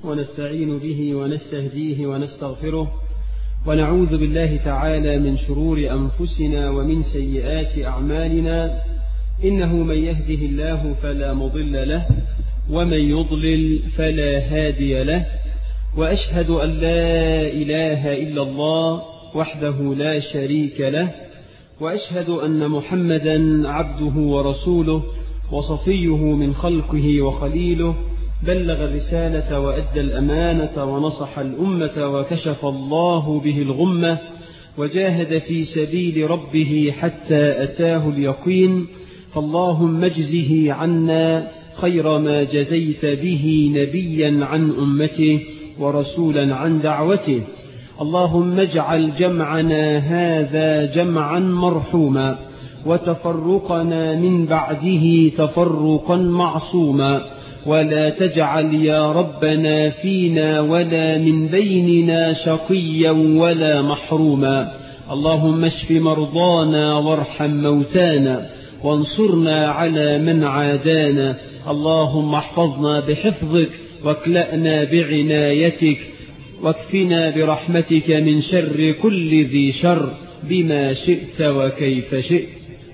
ونستعين به ونستهديه ونستغفره ونعوذ بالله تعالى من شرور أنفسنا ومن سيئات أعمالنا، إنه من يهده الله فلا مضل له ومن يضلل فلا هادي له، وأشهد أن لا إله إلا الله وحده لا شريك له، وأشهد أن محمدا عبده ورسوله وصفيه من خلقه وخليله، بلغ الرسالة وأدى الأمانة ونصح الأمة وكشف الله به الغمة، وجاهد في سبيل ربه حتى أتاه اليقين. فاللهم اجزه عنا خير ما جزيت به نبيا عن أمته ورسولا عن دعوته. اللهم اجعل جمعنا هذا جمعا مرحوما، وتفرقنا من بعده تفرقا معصوما، ولا تجعل يا ربنا فينا ولا من بيننا شقيا ولا محروما. اللهم اشف مرضانا وارحم موتانا وانصرنا على من عادانا. اللهم احفظنا بحفظك واكلأنا بعنايتك، واكفنا برحمتك من شر كل ذي شر بما شئت وكيف شئت.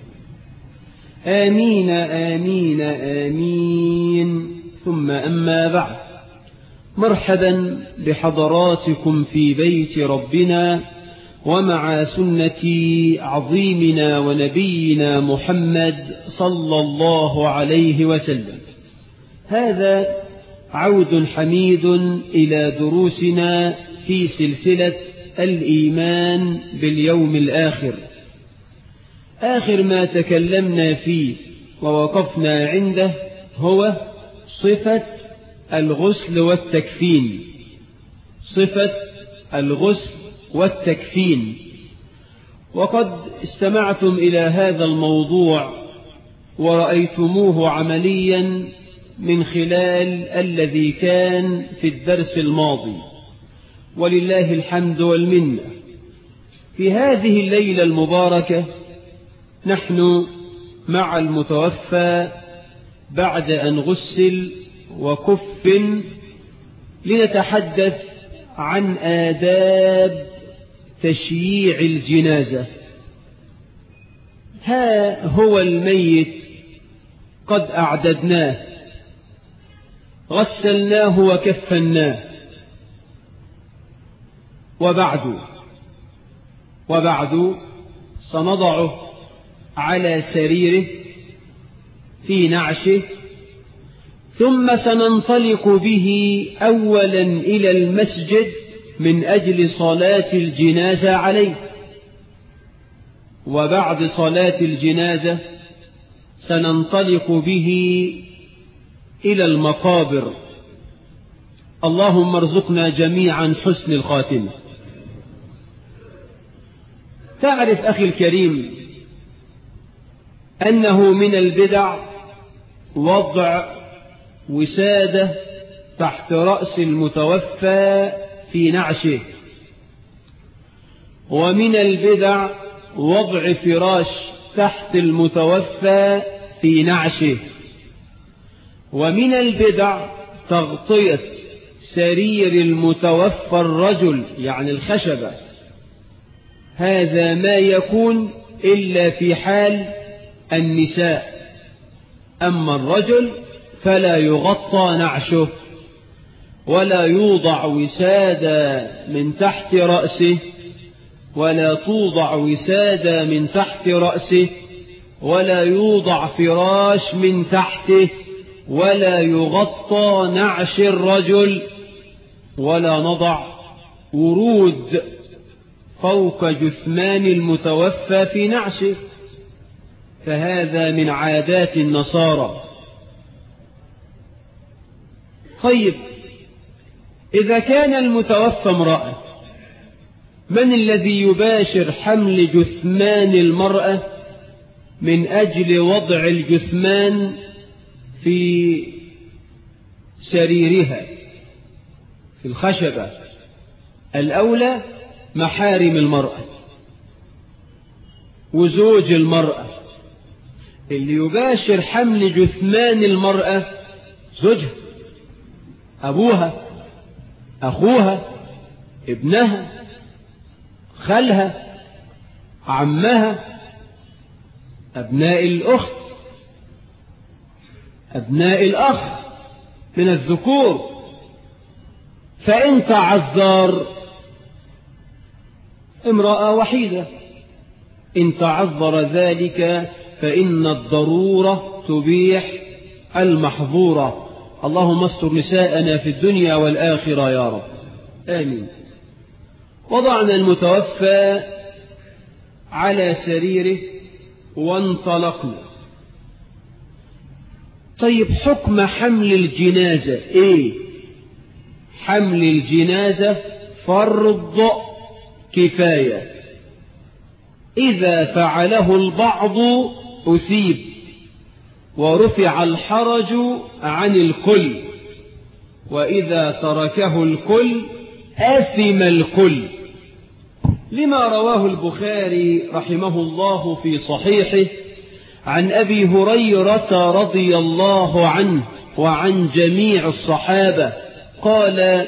آمين آمين آمين. ثم أما بعد، مرحبا بحضراتكم في بيت ربنا ومع سنة عظيمنا ونبينا محمد صلى الله عليه وسلم. هذا عود حميد إلى دروسنا في سلسلة الإيمان باليوم الآخر. آخر ما تكلمنا فيه ووقفنا عنده هو صفة الغسل والتكفين. صفة الغسل والتكفين. وقد استمعتم إلى هذا الموضوع ورأيتموه عمليا من خلال الذي كان في الدرس الماضي، ولله الحمد والمنة. في هذه الليلة المباركة نحن مع المتوفى بعد أن غسل وكفن لنتحدث عن آداب تشييع الجنازة. ها هو الميت قد أعددناه، غسلناه وكفناه، وبعد سنضعه على سريره في نعشه، ثم سننطلق به أولا إلى المسجد من أجل صلاة الجنازة عليه، وبعد صلاة الجنازة سننطلق به إلى المقابر. اللهم ارزقنا جميعا حسن الخاتمة. تعرف أخي الكريم أنه من البدع وضع وسادة تحت رأس المتوفى في نعشه، ومن البدع وضع فراش تحت المتوفى في نعشه، ومن البدع تغطية سرير المتوفى الرجل يعني الخشبة. هذا ما يكون إلا في حال النساء، أما الرجل فلا يغطى نعشه ولا يوضع وسادة من تحت رأسه، ولا توضع وسادة من تحت رأسه، ولا يوضع فراش من تحته، ولا يغطى نعش الرجل، ولا نضع ورود فوق جثمان المتوفى في نعشه، فهذا من عادات النصارى. طيب، إذا كان المتوفى امرأة، من الذي يباشر حمل جثمان المرأة من أجل وضع الجثمان في سريرها في الخشبة؟ الأولى محارم المرأة وزوج المرأة. اللي يباشر حمل جثمان المرأة زوجها، أبوها، أخوها، ابنها، خالها، عمها، أبناء الأخت، أبناء الأخ من الذكور. فإن تعذر امرأة وحيدة، إن تعذر ذلك فإن الضرورة تبيح المحظورة. اللهم استر نساءنا في الدنيا والآخرة يا رب، آمين. وضعنا المتوفى على سريره وانطلقنا. طيب حكم حمل الجنازة إيه؟ حمل الجنازة فرض كفاية، إذا فعله البعض أثيب ورفع الحرج عن الكل، وإذا تركه الكل آثم الكل، لما رواه البخاري رحمه الله في صحيحه عن أبي هريرة رضي الله عنه وعن جميع الصحابة قال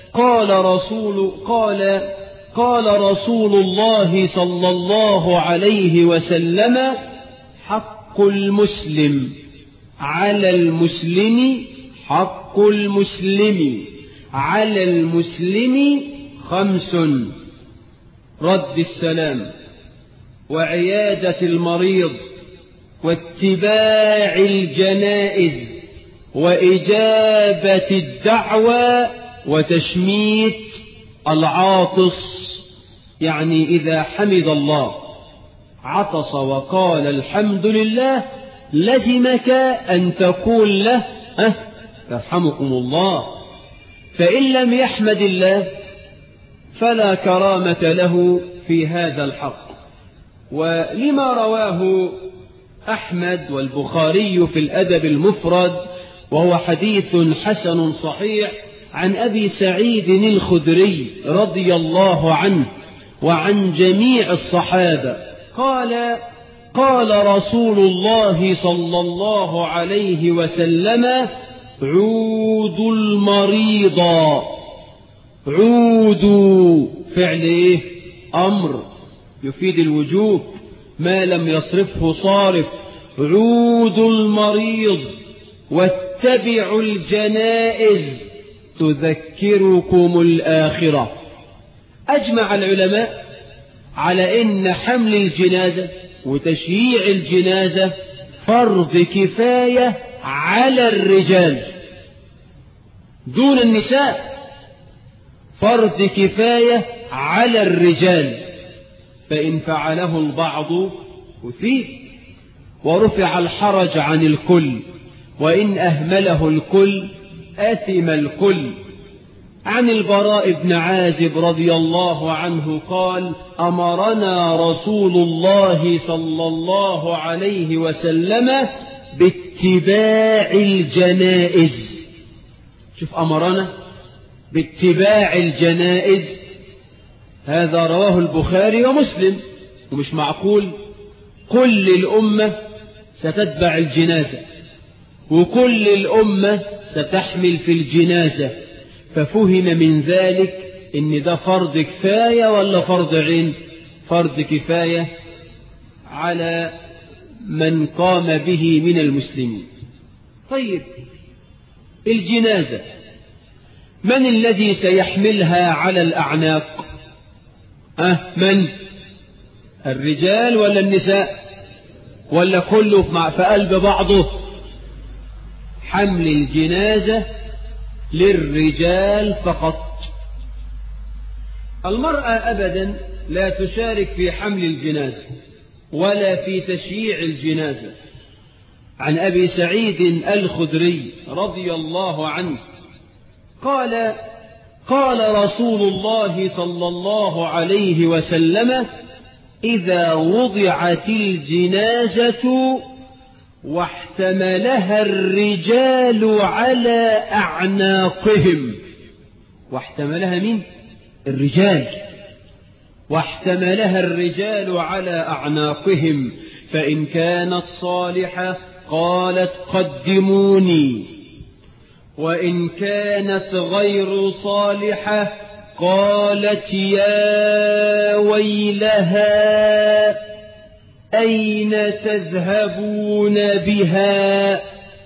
رسول الله صلى الله عليه وسلم: حق المسلم على المسلم، حق المسلم على المسلم 5: رد السلام، وعيادة المريض، واتباع الجنائز، وإجابة الدعوى، وتشميت العاطس. يعني إذا حمد الله عطس وقال الحمد لله لزمك أن تقول له يرحمكم الله. فإن لم يحمد الله فلا كرامة له في هذا الحق. ولما رواه أحمد والبخاري في الأدب المفرد، وهو حديث حسن صحيح، عن أبي سعيد الخدري رضي الله عنه وعن جميع الصحابة قال رسول الله صلى الله عليه وسلم: عودوا المريض. عودوا فعل إيه؟ أمر يفيد الوجوب ما لم يصرفه صارف. عودوا المريض واتبعوا الجنائز تذكركم الآخرة. أجمع العلماء على إن حمل الجنازة وتشييع الجنازة فرض كفاية على الرجال دون النساء، فرض كفاية على الرجال، فإن فعله البعض أثيب ورفع الحرج عن الكل، وإن أهمله الكل آثم الكل. عن البراء بن عازب رضي الله عنه قال: أمرنا رسول الله صلى الله عليه وسلم باتباع الجنائز. شوف، أمرنا باتباع الجنائز، هذا رواه البخاري ومسلم. ومش معقول كل الأمة ستتبع الجنازة وكل الأمة ستحمل في الجنازة، ففهم من ذلك إن ده فرض كفاية ولا فرض عين؟ فرض كفاية على من قام به من المسلمين. طيب الجنازة من الذي سيحملها على الأعناق؟ من؟ الرجال ولا النساء ولا كله في قلب بعضه؟ حمل الجنازة للرجال فقط. المرأة أبدا لا تشارك في حمل الجنازة ولا في تشييع الجنازة. عن أبي سعيد الخدري رضي الله عنه قال رسول الله صلى الله عليه وسلم: إذا وضعت الجنازة واحتملها الرجال على أعناقهم. واحتملها مين؟ الرجال. واحتملها الرجال على أعناقهم، فإن كانت صالحة قالت: قدموني، وإن كانت غير صالحة قالت يا ويلها أين تذهبون بها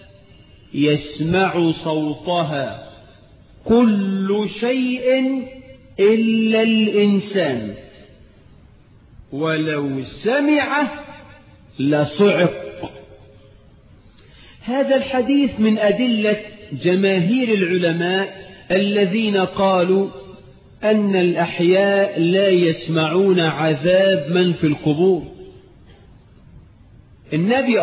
يسمع صوتها كل شيء إلا الإنسان ولو سمعه لصعق. هذا الحديث من أدلة جماهير العلماء الذين قالوا أن الأحياء لا يسمعون عذاب من في القبور. النبي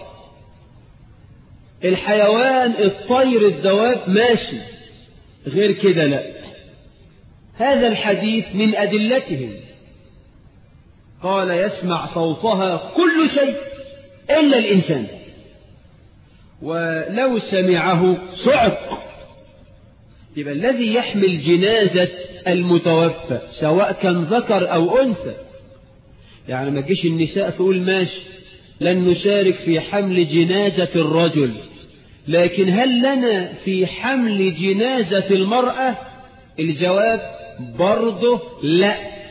الحيوان الطير الدواب ماشي، غير كده لا. هذا الحديث من أدلتهم، قال يسمع صوتها كل شيء إلا الإنسان ولو سمعه صعق. يبقى الذي يحمل جنازة المتوفى سواء كان ذكر أو أنثى، يعني ما تجيش النساء تقول ماشي لن نشارك في حمل جنازة الرجل، لكن هل لنا في حمل جنازة المرأة؟ الجواب برضه لا.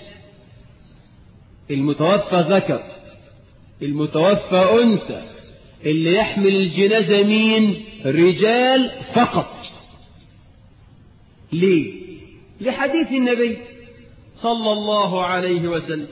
المتوفى ذكر، المتوفى أنثى، اللي يحمل الجنازة مين؟ رجال فقط. ليه؟ لحديث النبي صلى الله عليه وسلم.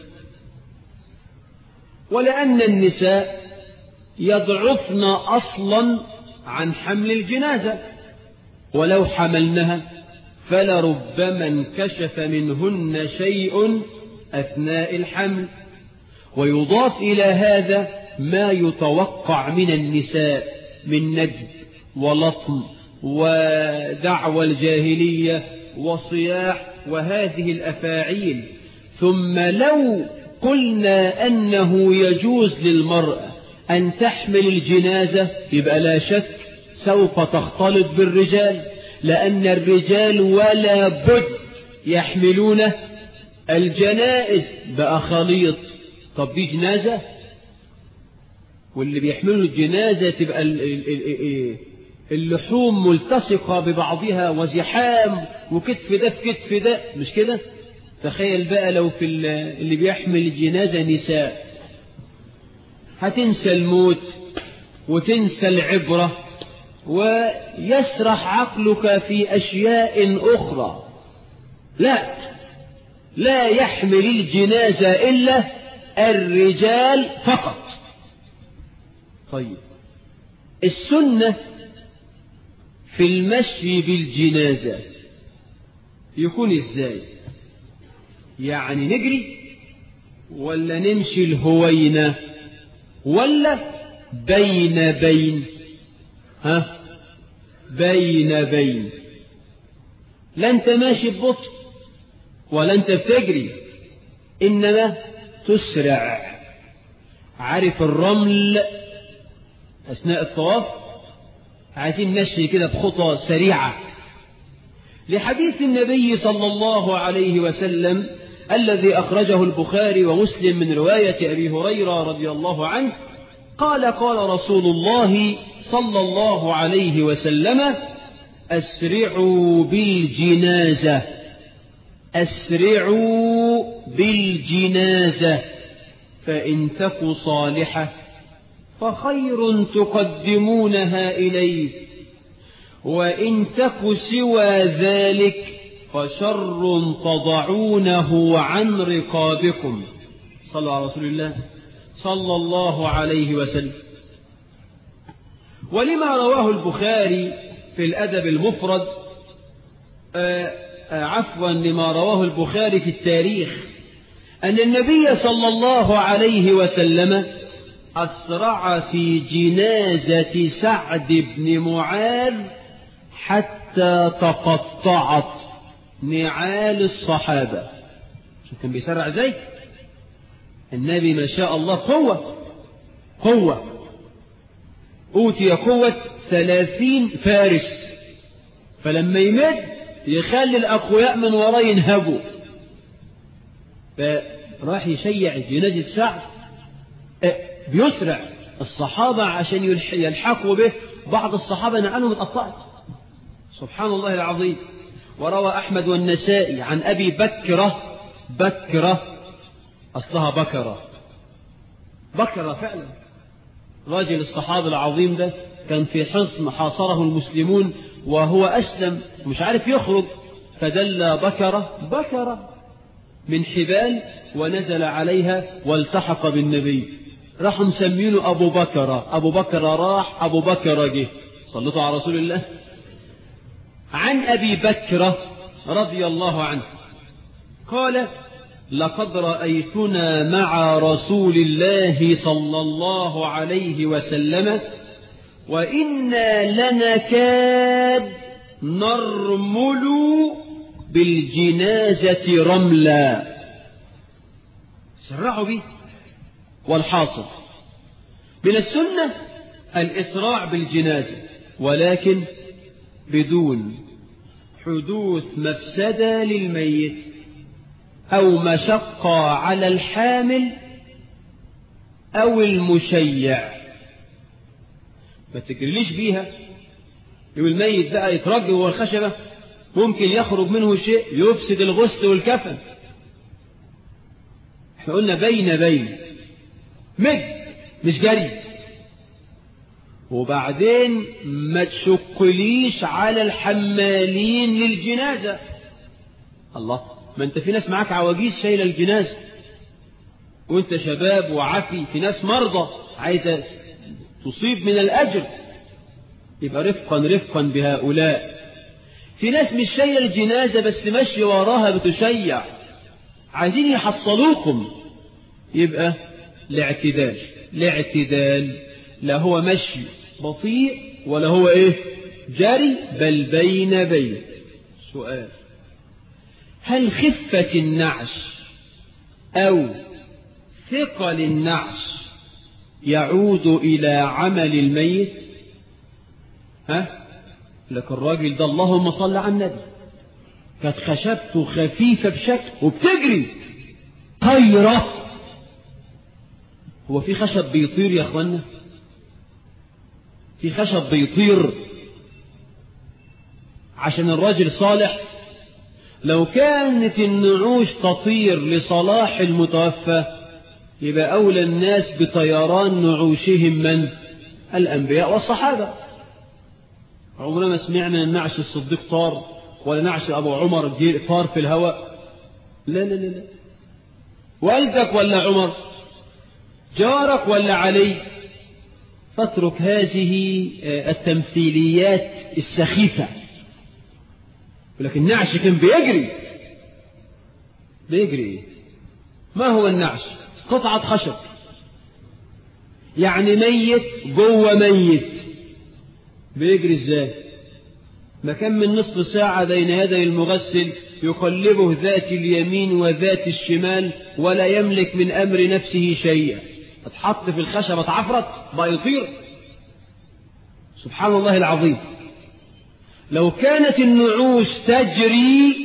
ولأن النساء يضعفن أصلا عن حمل الجنازة، ولو حملنها فلربما انكشف منهن شيء أثناء الحمل. ويضاف إلى هذا ما يتوقع من النساء من ندب ولطم ودعوى الجاهلية وصياح وهذه الأفاعيل. ثم لو قلنا أنه يجوز للمرأة أن تحمل الجنازة يبقى لا شك سوف تختلط بالرجال، لأن الرجال ولا بد يحملون الجنائز. بقى خليط. طب دي جنازة، واللي بيحملوا الجنازة تبقى اللحوم ملتصقة ببعضها وزحام وكتف ده في كتف ده، مش كده؟ تخيل بقى لو في اللي بيحمل الجنازة نساء، هتنسى الموت وتنسى العبرة ويسرح عقلك في أشياء أخرى. لا يحمل الجنازة إلا الرجال فقط. طيب السنة في المشي بالجنازة يكون إزاي؟ يعني نجري ولا نمشي الهوينة ولا بين بين. لا انت ماشي ببطء ولا انت بتجري، إنما تسرع. عارف الرمل أثناء الطواف؟ عايزين نمشي كده بخطى سريعة، لحديث النبي صلى الله عليه وسلم الذي أخرجه البخاري ومسلم من رواية أبي هريرة رضي الله عنه قال قال رسول الله صلى الله عليه وسلم أسرعوا بالجنازة فإن تك صالحة فخير تقدمونها إليه، وإن تك سوى ذلك فشر تضعونه عن رقابكم. صلى على رسول الله صلى الله عليه وسلم. ولما رواه البخاري في الأدب المفرد لما رواه البخاري في التاريخ أن النبي صلى الله عليه وسلم أسرع في جنازة سعد بن معاذ حتى تقطعت نعال الصحابة. شوف كان بيسرع ازاي النبي، ما شاء الله، قوة أوتي قوة 30 فارس، فلما يمد يخلي الأقوياء من وراه ينهبوا. فراح يشيع جنازة سعد، بيسرع الصحابة عشان يلحقوا به. بعض الصحابة نعالهم اتقطعت سبحان الله العظيم. وروى أحمد والنسائي عن أبي بكرة أصلها بكرة فعلا. راجل الصحابي العظيم ده كان في حصن حاصره المسلمون وهو أسلم مش عارف يخرج، فدل بكرة من حبال ونزل عليها والتحق بالنبي، راحوا مسمينه أبو بكرة راح أبو بكرة جه. صلوا على رسول الله. عن أبي بكرة رضي الله عنه قال: لقد رأيتنا مع رسول الله صلى الله عليه وسلم وإنا لنكاد نرمل بالجنازة رملا. سرعوا به. والحاصل من السنة الإسراع بالجنازة، ولكن بدون حدوث مفسدة للميت أو مشقة على الحامل أو المشيع. ما تجريليش بيها. يقول الميت بقى يترج جوه الخشبة، ممكن يخرج منه شيء يفسد الغسل والكفن. احنا قلنا بين مش جري. وبعدين ما تشقليش على الحمالين للجنازة. الله، ما انت في ناس معاك عواجيز شايلة الجنازة وانت شباب وعافي، في ناس مرضى عايزة تصيب من الأجر، يبقى رفقا بهؤلاء. في ناس مش شايلة الجنازة بس ماشي وراها بتشيع، عايزين يحصلوكم، يبقى الاعتدال لا هو مشي بطيء ولا هو جري، بل بين. سؤال: هل خفة النعش أو ثقل النعش يعود إلى عمل الميت؟ لك الراجل ده اللهم صل على النبي كانت خشبته خفيفة بشكل وبتجري طيرة. هو في خشب بيطير يا أخوانا؟ في خشب بيطير عشان الراجل صالح؟ لو كانت النعوش تطير لصلاح المتوفى يبقى أولى الناس بطيران نعوشهم من؟ الأنبياء والصحابة. عمرنا ما سمعنا النعش الصديق طار ولا نعش أبو عمر طار في الهواء. لا. والدك ولا عمر؟ جارك ولا علي؟ فاترك هذه التمثيليات السخيفة. ولكن النعش كان بيجري. ما هو النعش؟ قطعة خشب، يعني ميت جوه ميت، بيجري ازاي؟ ما كان من نصف ساعة بين يدي المغسل يقلبه ذات اليمين وذات الشمال ولا يملك من أمر نفسه شيئا، اتحط في الخشبة اتعفرت بقى يطير. سبحان الله العظيم. لو كانت النعوش تجري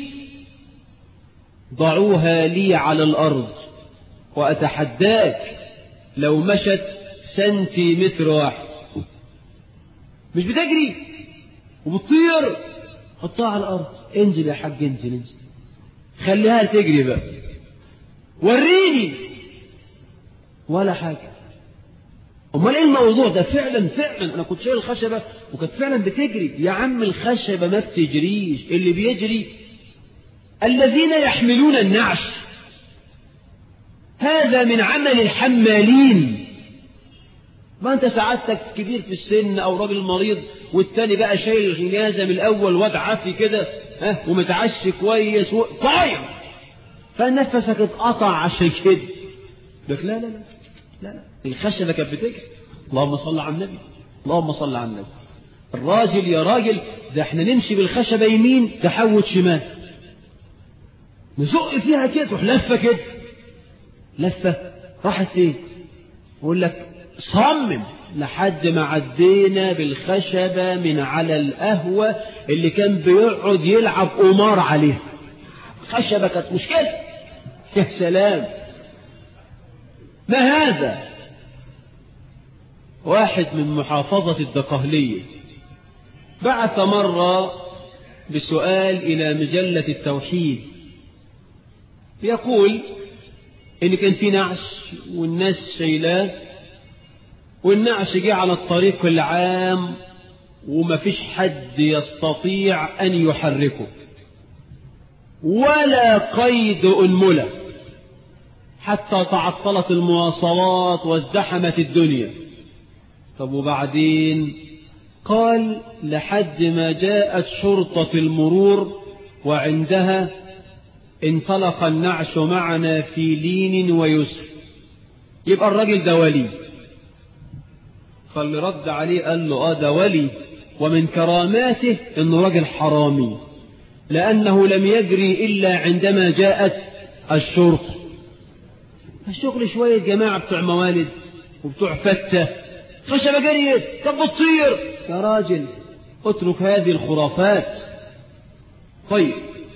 ضعوها لي على الأرض، وأتحداك لو مشت سنتيمتر واحد مش بتجري وبتطير، حطها على الأرض. انزل يا حاج، انزل خليها تجري بقى، وريني ولا حاجة. أمال إيه الموضوع ده؟ فعلا أنا كنت شايل الخشبة وكانت فعلا بتجري. يا عم الخشبة ما بتجريش، اللي بيجري الذين يحملون النعش، هذا من عمل الحمالين. ما أنت سعادتك كبير في السن أو راجل مريض، والتاني بقى شايل الجنازة من الأول واد عافي كده ومتعشي كويس طاير، فنفسك اتقطع عشان كده. لك لا، الخشبة كانت بتجري. اللهم صل على النبي، اللهم صل على النبي. الراجل يا راجل ده احنا نمشي بالخشبة يمين تحوت شمال، نزق فيها كده تروح لفة كده، لفة راحت فين؟ يقول لك صمم لحد ما عدينا بالخشبة من على القهوة اللي كان بيقعد يلعب قمار عليها. خشبة كانت مشكلة. يا سلام، ما هذا؟ واحد من محافظة الدقهلية بعث مرة بسؤال إلى مجلة التوحيد، يقول إن كان في نعش والناس شايلاه، والنعش جه على الطريق العام وما فيش حد يستطيع أن يحركه ولا قيد أنملة، حتى تعطلت المواصلات وازدحمت الدنيا. طب وبعدين؟ قال لحد ما جاءت شرطة المرور وعندها انطلق النعش معنا في لين ويسر. يبقى الراجل ده ولي. فاللي رد عليه قال له ده ولي، ومن كراماته انه راجل حرامي، لأنه لم يجري إلا عندما جاءت الشرطة. الشغل شوية جماعة بتوع موالد وبتوع فتة خشبة جريت، طب بتطير يا راجل، اترك هذه الخرافات. طيب،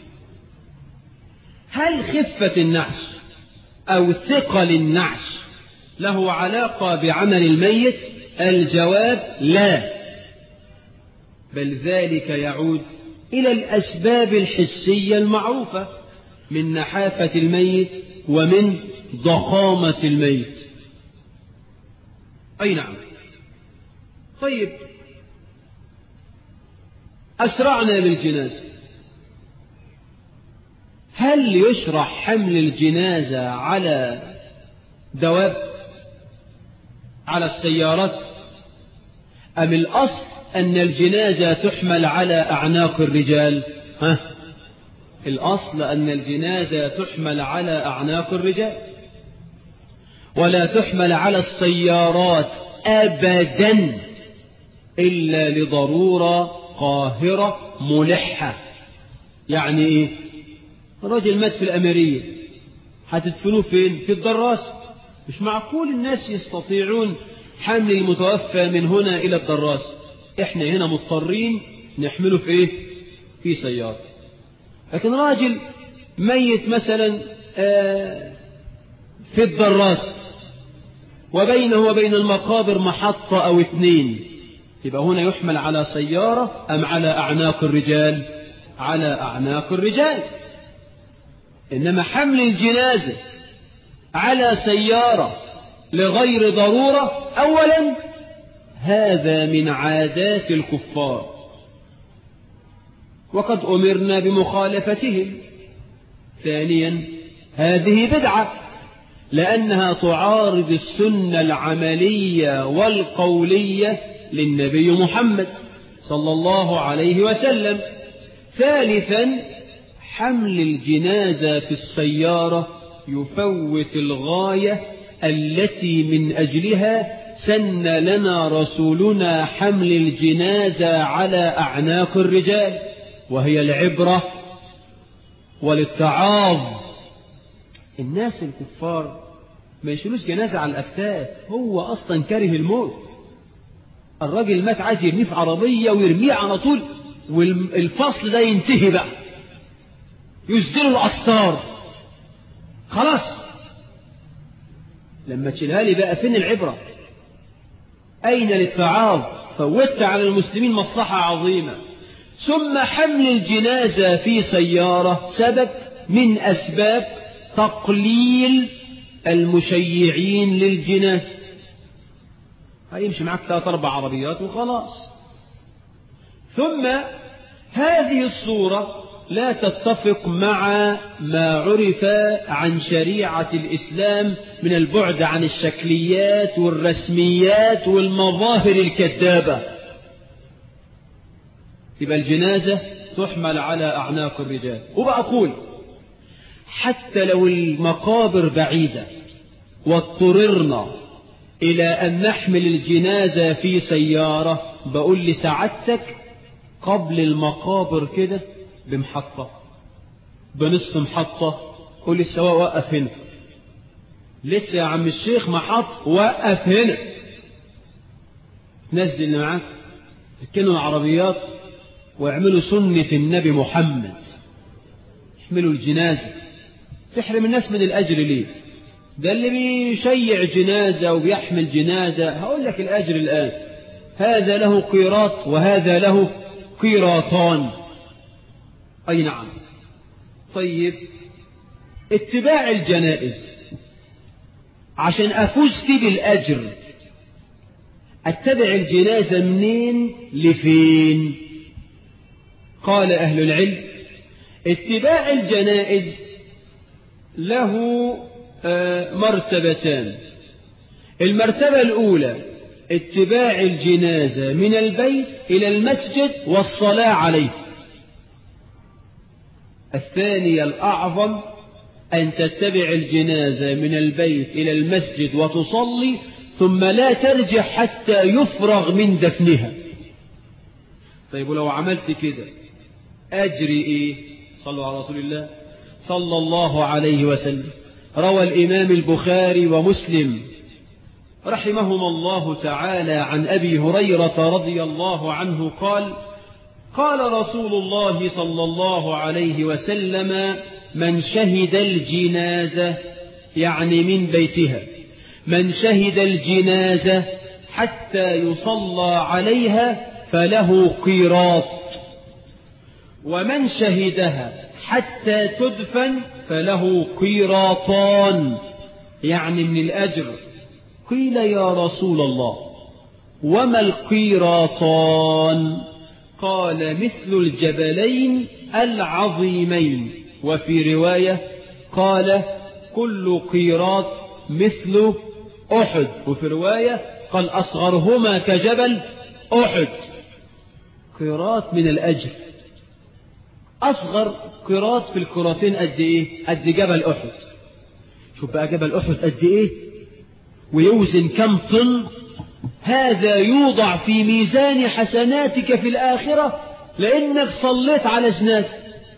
هل خفة النعش أو ثقل النعش له علاقة بعمل الميت؟ الجواب لا، بل ذلك يعود إلى الأسباب الحسية المعروفة من نحافة الميت ومن ضخامة الميت. أي نعم. طيب، أسرعنا بالجنازة، هل يشرع حمل الجنازة على دواب، على السيارات، أم الأصل أن الجنازة تحمل على أعناق الرجال؟ الأصل أن الجنازة تحمل على أعناق الرجال، ولا تحمل على السيارات أبدا إلا لضرورة قاهرة ملحة. يعني إيه؟ الرجل مات في الأميرية، هتدفنوه فين؟ في الدراسة. مش معقول الناس يستطيعون حمل المتوفى من هنا إلى الدراسة، إحنا هنا مضطرين نحمله في إيه؟ في سيارة. لكن راجل ميت مثلا في الدراسة وبينه وبين المقابر محطة أو 2، يبقى هنا يحمل على سيارة أم على أعناق الرجال؟ على أعناق الرجال. إنما حمل الجنازة على سيارة لغير ضرورة، أولا هذا من عادات الكفار وقد أمرنا بمخالفتهم. ثانيا هذه بدعة لأنها تعارض السنة العملية والقولية للنبي محمد صلى الله عليه وسلم. ثالثا حمل الجنازة في السيارة يفوت الغاية التي من أجلها سن لنا رسولنا حمل الجنازة على أعناق الرجال، وهي العبرة والاتعاظ. الناس الكفار ما يشيلوش جنازة على الأكتاف، هو أصلا كاره الموت. الراجل مات عايز يرميه في عربية ويرميه على طول، والفصل ده ينتهي بقى، يسدلوا الأسطار خلاص. لما تشيلها لي بقى فين العبرة؟ أين الاتعاظ؟ فوتت على المسلمين مصلحة عظيمة. ثم حمل الجنازة في سيارة سبب من أسباب تقليل المشيعين للجنازة. هيمشي معك 3-4 عربيات وخلاص. ثم هذه الصورة لا تتفق مع ما عرف عن شريعة الإسلام من البعد عن الشكليات والرسميات والمظاهر الكذابة. يبقى الجنازة تحمل على أعناق الرجال. وبقول حتى لو المقابر بعيدة واضطررنا إلى أن نحمل الجنازة في سيارة، بقول لسعادتك قبل المقابر كده بمحطة، بنصف محطة، قول السواق وقف هنا، لسه يا عم الشيخ محط، وقف هنا، نزل اللي معاك، تركنوا العربيات واعملوا سنة النبي محمد، احملوا الجنازة. تحرم الناس من الأجر ليه؟ ده اللي بيشيع جنازة وبيحمل جنازة، هقول لك الأجر الآن، هذا له قيراط وهذا له قيراطان. أي نعم. طيب اتباع الجنائز عشان أفوز فيه بالأجر، أتبع الجنازة منين لفين؟ قال أهل العلم اتباع الجنائز له مرتبتان. المرتبة الأولى اتباع الجنازة من البيت إلى المسجد والصلاة عليه. الثانية الأعظم أن تتبع الجنازة من البيت إلى المسجد وتصلي ثم لا ترجع حتى يفرغ من دفنها. طيب ولو عملت كده أجري إيه؟ صلوا على رسول الله صلى الله عليه وسلم. روى الإمام البخاري ومسلم رحمهما الله تعالى عن أبي هريرة رضي الله عنه قال: قال رسول الله صلى الله عليه وسلم: من شهد الجنازة، يعني من بيتها، من شهد الجنازة حتى يصلى عليها فله قيراط، ومن شهدها حتى تدفن فله قيراطان، يعني من الأجر. قيل يا رسول الله وما القيراطان؟ قال: مثل الجبلين العظيمين. وفي رواية قال: كل قيراط مثل أحد. وفي رواية قال: أصغرهما كجبل أحد. قيراط من الأجر. أصغر قيراط في القيراطين قد إيه؟ قد جبل أحد. شوف بقى جبل أحد قد إيه ويوزن كم طن. هذا يوضع في ميزان حسناتك في الآخرة لأنك صليت على جنازة،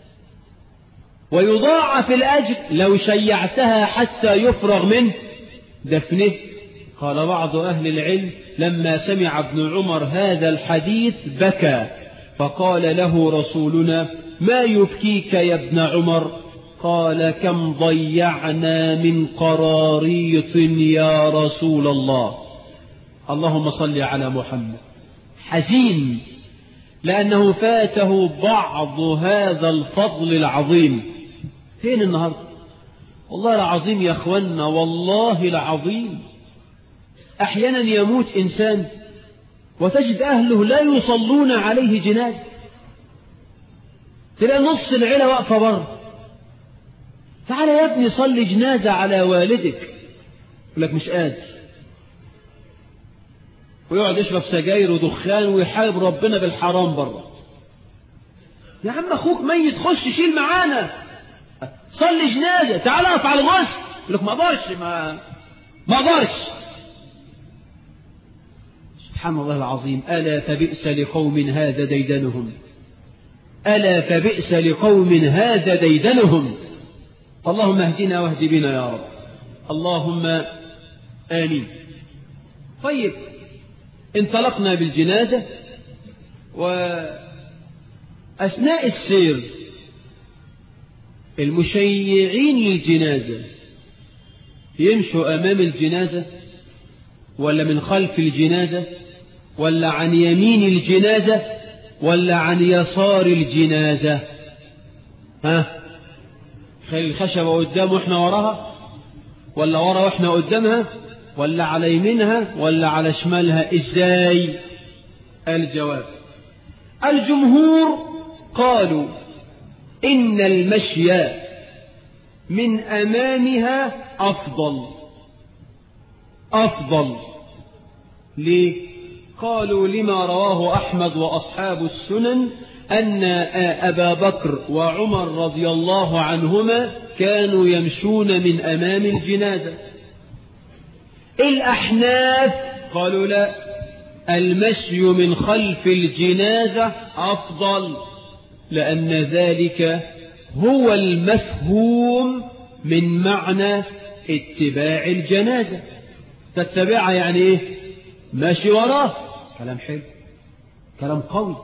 ويضاعف الأجر لو شيعتها حتى يفرغ من دفنه. قال بعض أهل العلم: لما سمع ابن عمر هذا الحديث بكى، فقال له رسولنا: ما يبكيك يا ابن عمر؟ قال: كم ضيعنا من قراريط يا رسول الله. اللهم صل على محمد. حزين لأنه فاته بعض هذا الفضل العظيم. فين النهاردة؟ والله العظيم يا أخوانا، والله العظيم أحيانا يموت إنسان وتجد أهله لا يصلون عليه جنازة. تلاقي نص العيلة واقفة بره: تعالى يا ابني صلي جنازة على والدك. يقول لك مش قادر، ويقعد يشرب سجاير ودخان ويحارب ربنا بالحرام بره. يا عم أخوك ميت، خش شيل معانا، صلي جنازة، تعالى اقف على الغسل. يقول لك ما اقدرش، ما اقدرش. سبحان الله العظيم. ألا فبئس لقوم هذا ديدنهم، ألا فبئس لقوم هذا ديدنهم. اللهم اهدنا واهد بنا يا رب، اللهم آمين. طيب انطلقنا بالجنازة، وأثناء السير المشيعين للجنازة يمشوا أمام الجنازة ولا من خلف الجنازة ولا عن يمين الجنازة ولا عن يسار الجنازة؟ خلي الخشبة قدام واحنا وراها، ولا ورا واحنا قدامها، ولا على يمينها ولا على شمالها؟ ازاي؟ الجواب: الجمهور قالوا إن المشي من أمامها أفضل. ليه؟ قالوا لما رواه أحمد وأصحاب السنن أن أبا بكر وعمر رضي الله عنهما كانوا يمشون من أمام الجنازة. الأحناف قالوا لا، المشي من خلف الجنازة أفضل، لأن ذلك هو المفهوم من معنى اتباع الجنازة. تتبعها يعني إيه؟ ماشي وراه. كلام حلو، كلام قوي.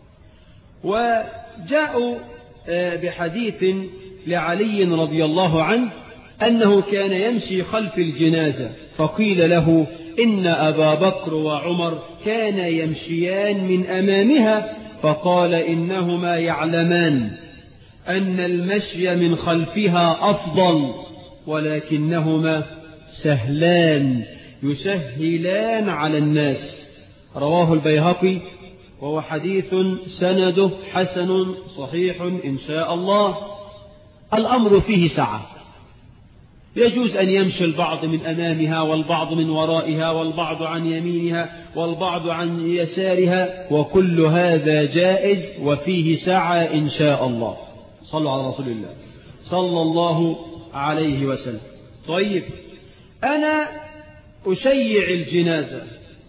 وجاءوا بحديث لعلي رضي الله عنه أنه كان يمشي خلف الجنازة، فقيل له إن أبا بكر وعمر كانا يمشيان من أمامها، فقال إنهما يعلمان أن المشي من خلفها أفضل، ولكنهما سهلان يسهلان على الناس. رواه البيهقي وهو حديث سنده حسن صحيح إن شاء الله. الأمر فيه سعة، يجوز أن يمشي البعض من أمامها والبعض من ورائها والبعض عن يمينها والبعض عن يسارها، وكل هذا جائز وفيه سعة إن شاء الله. صلوا على رسول الله صلى الله عليه وسلم. طيب، أنا أشيع الجنازة،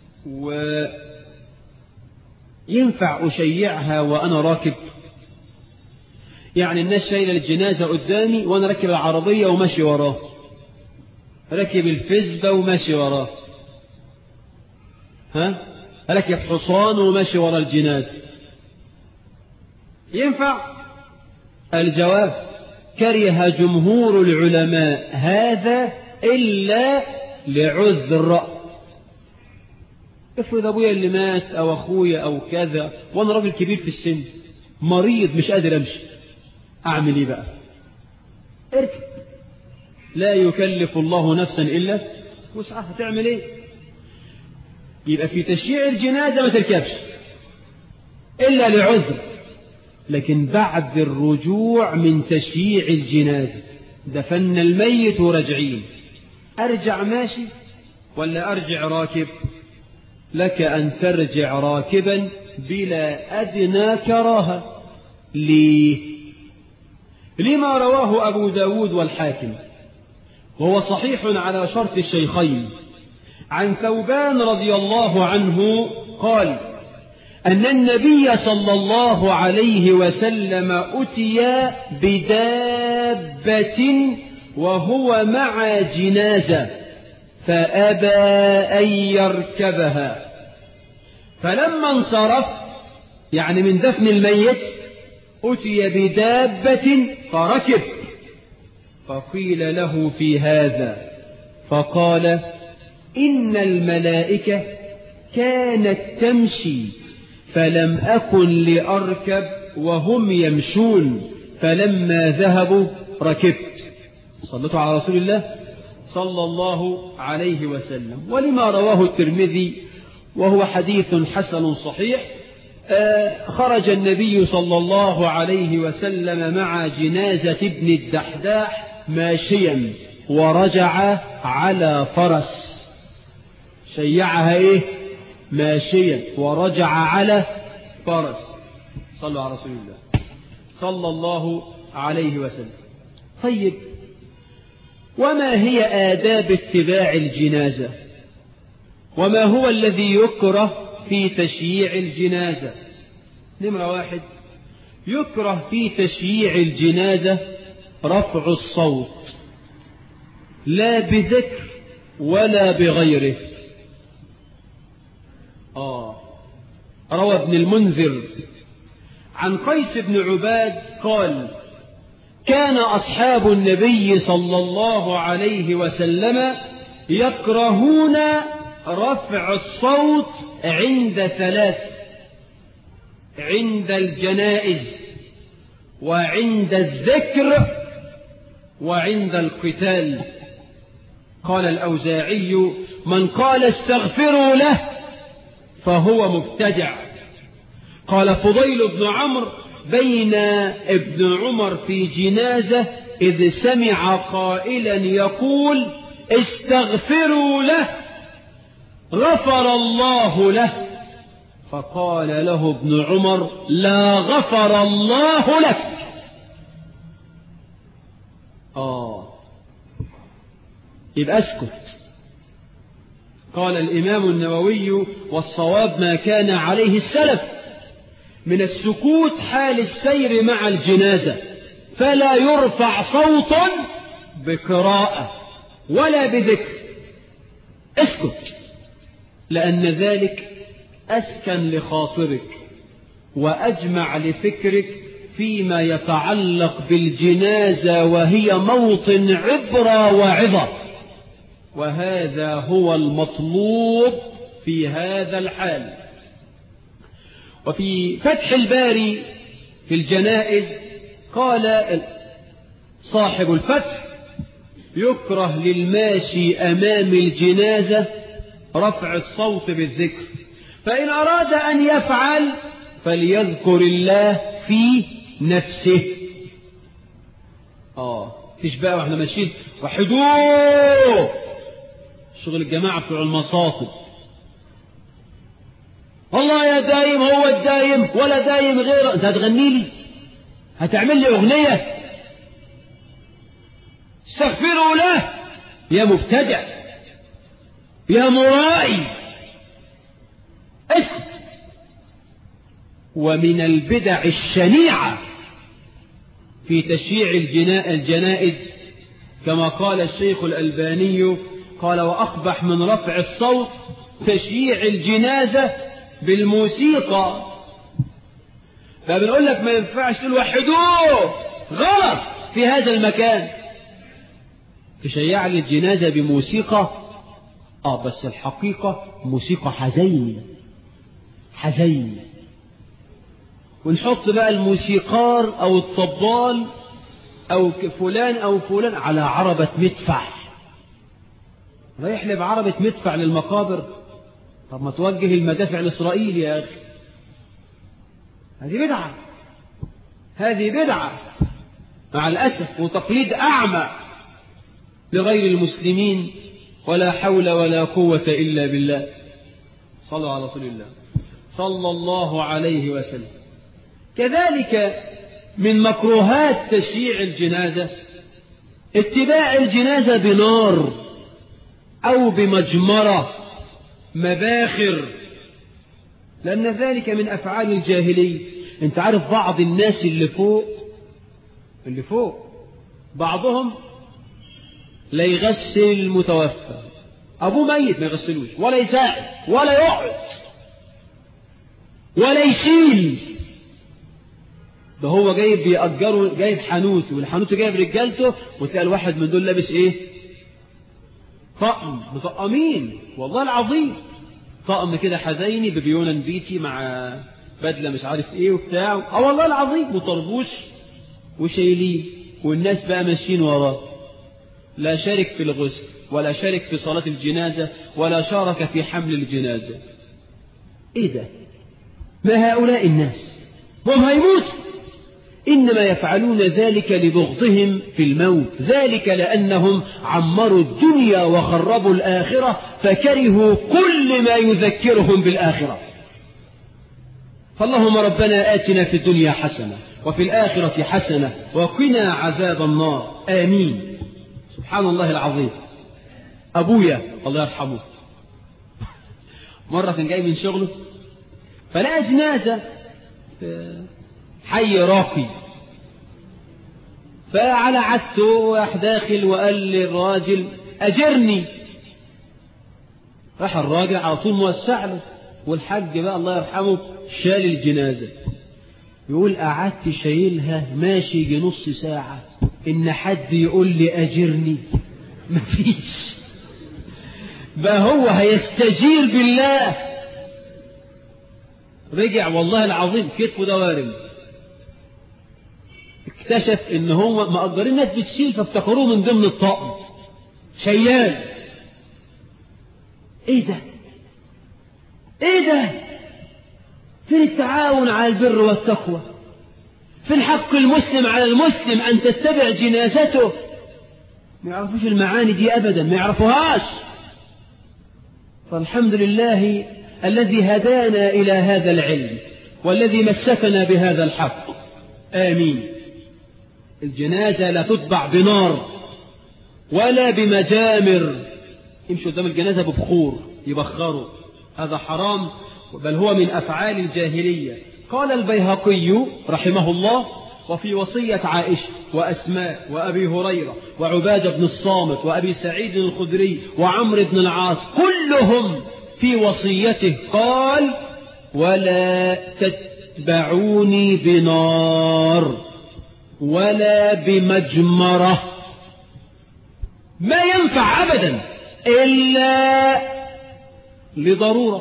وينفع أشيعها وأنا راكب؟ يعني الناس شايلة الجنازة قدامي وأنا راكب العربية وماشي وراه، راكب الفزبة وماشي وراه، راكب حصان وماشي ورا الجنازة، ينفع؟ الجواب: كره جمهور العلماء هذا إلا لعذر. افرض أبويا اللي مات أو أخويا أو كذا وأنا راجل كبير في السن مريض مش قادر أمشي، أعمل إيه بقى؟ اركب، لا يكلف الله نفسا إلا وسعها، تعمل إيه؟ يبقى في تشييع الجنازة ما تركبش إلا لعذر، لكن بعد الرجوع من تشييع الجنازة دفن الميت ورجعين، أرجع ماشي ولا أرجع راكب؟ لك أن ترجع راكبا بلا أدنى كراهة. ليه؟ لما رواه أبو داود والحاكم وهو صحيح على شرط الشيخين عن ثوبان رضي الله عنه قال أن النبي صلى الله عليه وسلم أتي بدابة وهو مع جنازة فأبى أن يركبها، فلما انصرف يعني من دفن الميت أتي بدابة فركب، فقيل له في هذا فقال: إن الملائكة كانت تمشي فلم أكن لأركب وهم يمشون، فلما ذهبوا ركبت. صلوا على رسول الله صلى الله عليه وسلم. ولما رواه الترمذي وهو حديث حسن صحيح: خرج النبي صلى الله عليه وسلم مع جنازة ابن الدحداح ماشيا ورجع على فرس. شيعها إيه؟ ماشيا ورجع على فرس. صلوا على رسول الله صلى الله عليه وسلم. طيب، وما هي آداب اتباع الجنازة؟ وما هو الذي يكره في تشييع الجنازة؟ نمرة 1: يكره في تشييع الجنازة رفع الصوت، لا بذكر ولا بغيره. روى ابن المنذر عن قيس بن عباد قال: كان أصحاب النبي صلى الله عليه وسلم يكرهون رفع الصوت عند 3: عند الجنائز وعند الذكر وعند القتال. قال الأوزاعي: من قال استغفروا له فهو مبتدع. قال فضيل بن عمرو: بين ابن عمر في جنازة إذ سمع قائلا يقول استغفروا له غفر الله له، فقال له ابن عمر: لا غفر الله لك. يبقى اسكت. قال الإمام النووي: والصواب ما كان عليه السلف من السكوت حال السير مع الجنازة، فلا يرفع صوت بقراءة ولا بذكر، اسكت، لأن ذلك أسكن لخاطرك وأجمع لفكرك فيما يتعلق بالجنازة، وهي موطن عبرة وعظة، وهذا هو المطلوب في هذا الحال. وفي فتح الباري في الجنائز قال صاحب الفتح: يكره للماشي أمام الجنازة رفع الصوت بالذكر، فإن أراد أن يفعل فليذكر الله في نفسه. تشبه واحنا ماشيين وحدوه، شغل الجماعة بتوع المصاطب. والله يا دايم هو الدايم ولا دايم غيره. انت هتغني لي؟ هتعمل لي أغنية؟ استغفروا له يا مبتدع يا مرائي، اسكت. ومن البدع الشنيعة في تشييع الجنائز كما قال الشيخ الألباني، قال: وأقبح من رفع الصوت تشييع الجنازة بالموسيقى. فبنقول لك ما ينفعش تقول وحدوه، غلط في هذا المكان. تشيع لي الجنازة بموسيقى، بس الحقيقة موسيقى حزين. ونحط بقى الموسيقار أو الطبال أو فلان على عربة مدفع، رايح لي بعربة مدفع للمقابر. طب ما توجه المدافع لإسرائيل يا أخي. هذه بدعة مع الأسف، وتقليد أعمى لغير المسلمين، ولا حول ولا قوة إلا بالله. صلوا على رسول الله صلى الله عليه وسلم. كذلك من مكروهات تشييع الجنازة اتباع الجنازة بنار أو بمجمرة مباخر، لأن ذلك من أفعال الجاهلية. انت عارف بعض الناس اللي فوق بعضهم لا يغسل المتوفى، أبوه ميت ما يغسلوش ولا يساعد ولا يقعد ولا يشيل. ده هو جايب حانوته، والحانوته جايب رجالته، وتلاقي الواحد من دول لابس ايه؟ طقم، مطقمين والله العظيم، طقم كده حزيني ببيونا بيتي مع بدلة مش عارف ايه وبتاع، والله العظيم، وطربوش وشايلين، والناس بقى ماشيين وراه. لا شارك في الغسل ولا شارك في صلاة الجنازة ولا شارك في حمل الجنازة. ايه ده؟ ما هؤلاء الناس هم هيموتوا، إنما يفعلون ذلك لبغضهم في الموت، ذلك لأنهم عمروا الدنيا وخربوا الآخرة فكرهوا كل ما يذكرهم بالآخرة. فاللهم ربنا آتنا في الدنيا حسنة وفي الآخرة حسنة وقنا عذاب النار، آمين. سبحان الله العظيم. أبويا الله يرحمه مرة كان جاي من شغله فلقى جنازة حي راقي، فعلى عدته واحد داخل وقال للراجل: أجرني. راح الراجل على طول موسع له، والحاج بقى الله يرحمه شال الجنازة. يقول: قعدت شايلها ماشي يجي نص ساعة، إن حد يقول لي أجرني مفيش. بقى هو هيستجير بالله. رجع والله العظيم كتفه ده وارم، اكتشف ان هو مأجرين ناس بتشيل، فافتكروه من ضمن الطاقم شيال. ايه ده؟ فين التعاون على البر والتقوى؟ فين حق المسلم على المسلم ان تتبع جنازته؟ ما يعرفوش المعاني دي ابدا، ما يعرفوهاش. فالحمد لله الذي هدانا إلى هذا العلم والذي مسكنا بهذا الحق، آمين. الجنازة لا تتبع بنار ولا بمجامر، يمشوا قدام الجنازة ببخور يبخروا، هذا حرام، بل هو من أفعال الجاهلية. قال البيهقي رحمه الله: وفي وصية عائشة وأسماء وأبي هريرة وعبادة بن الصامت وأبي سعيد الخدري وعمرو بن العاص كلهم في وصيته قال: ولا تتبعوني بنار ولا بمجمرة. ما ينفع أبدا إلا لضرورة.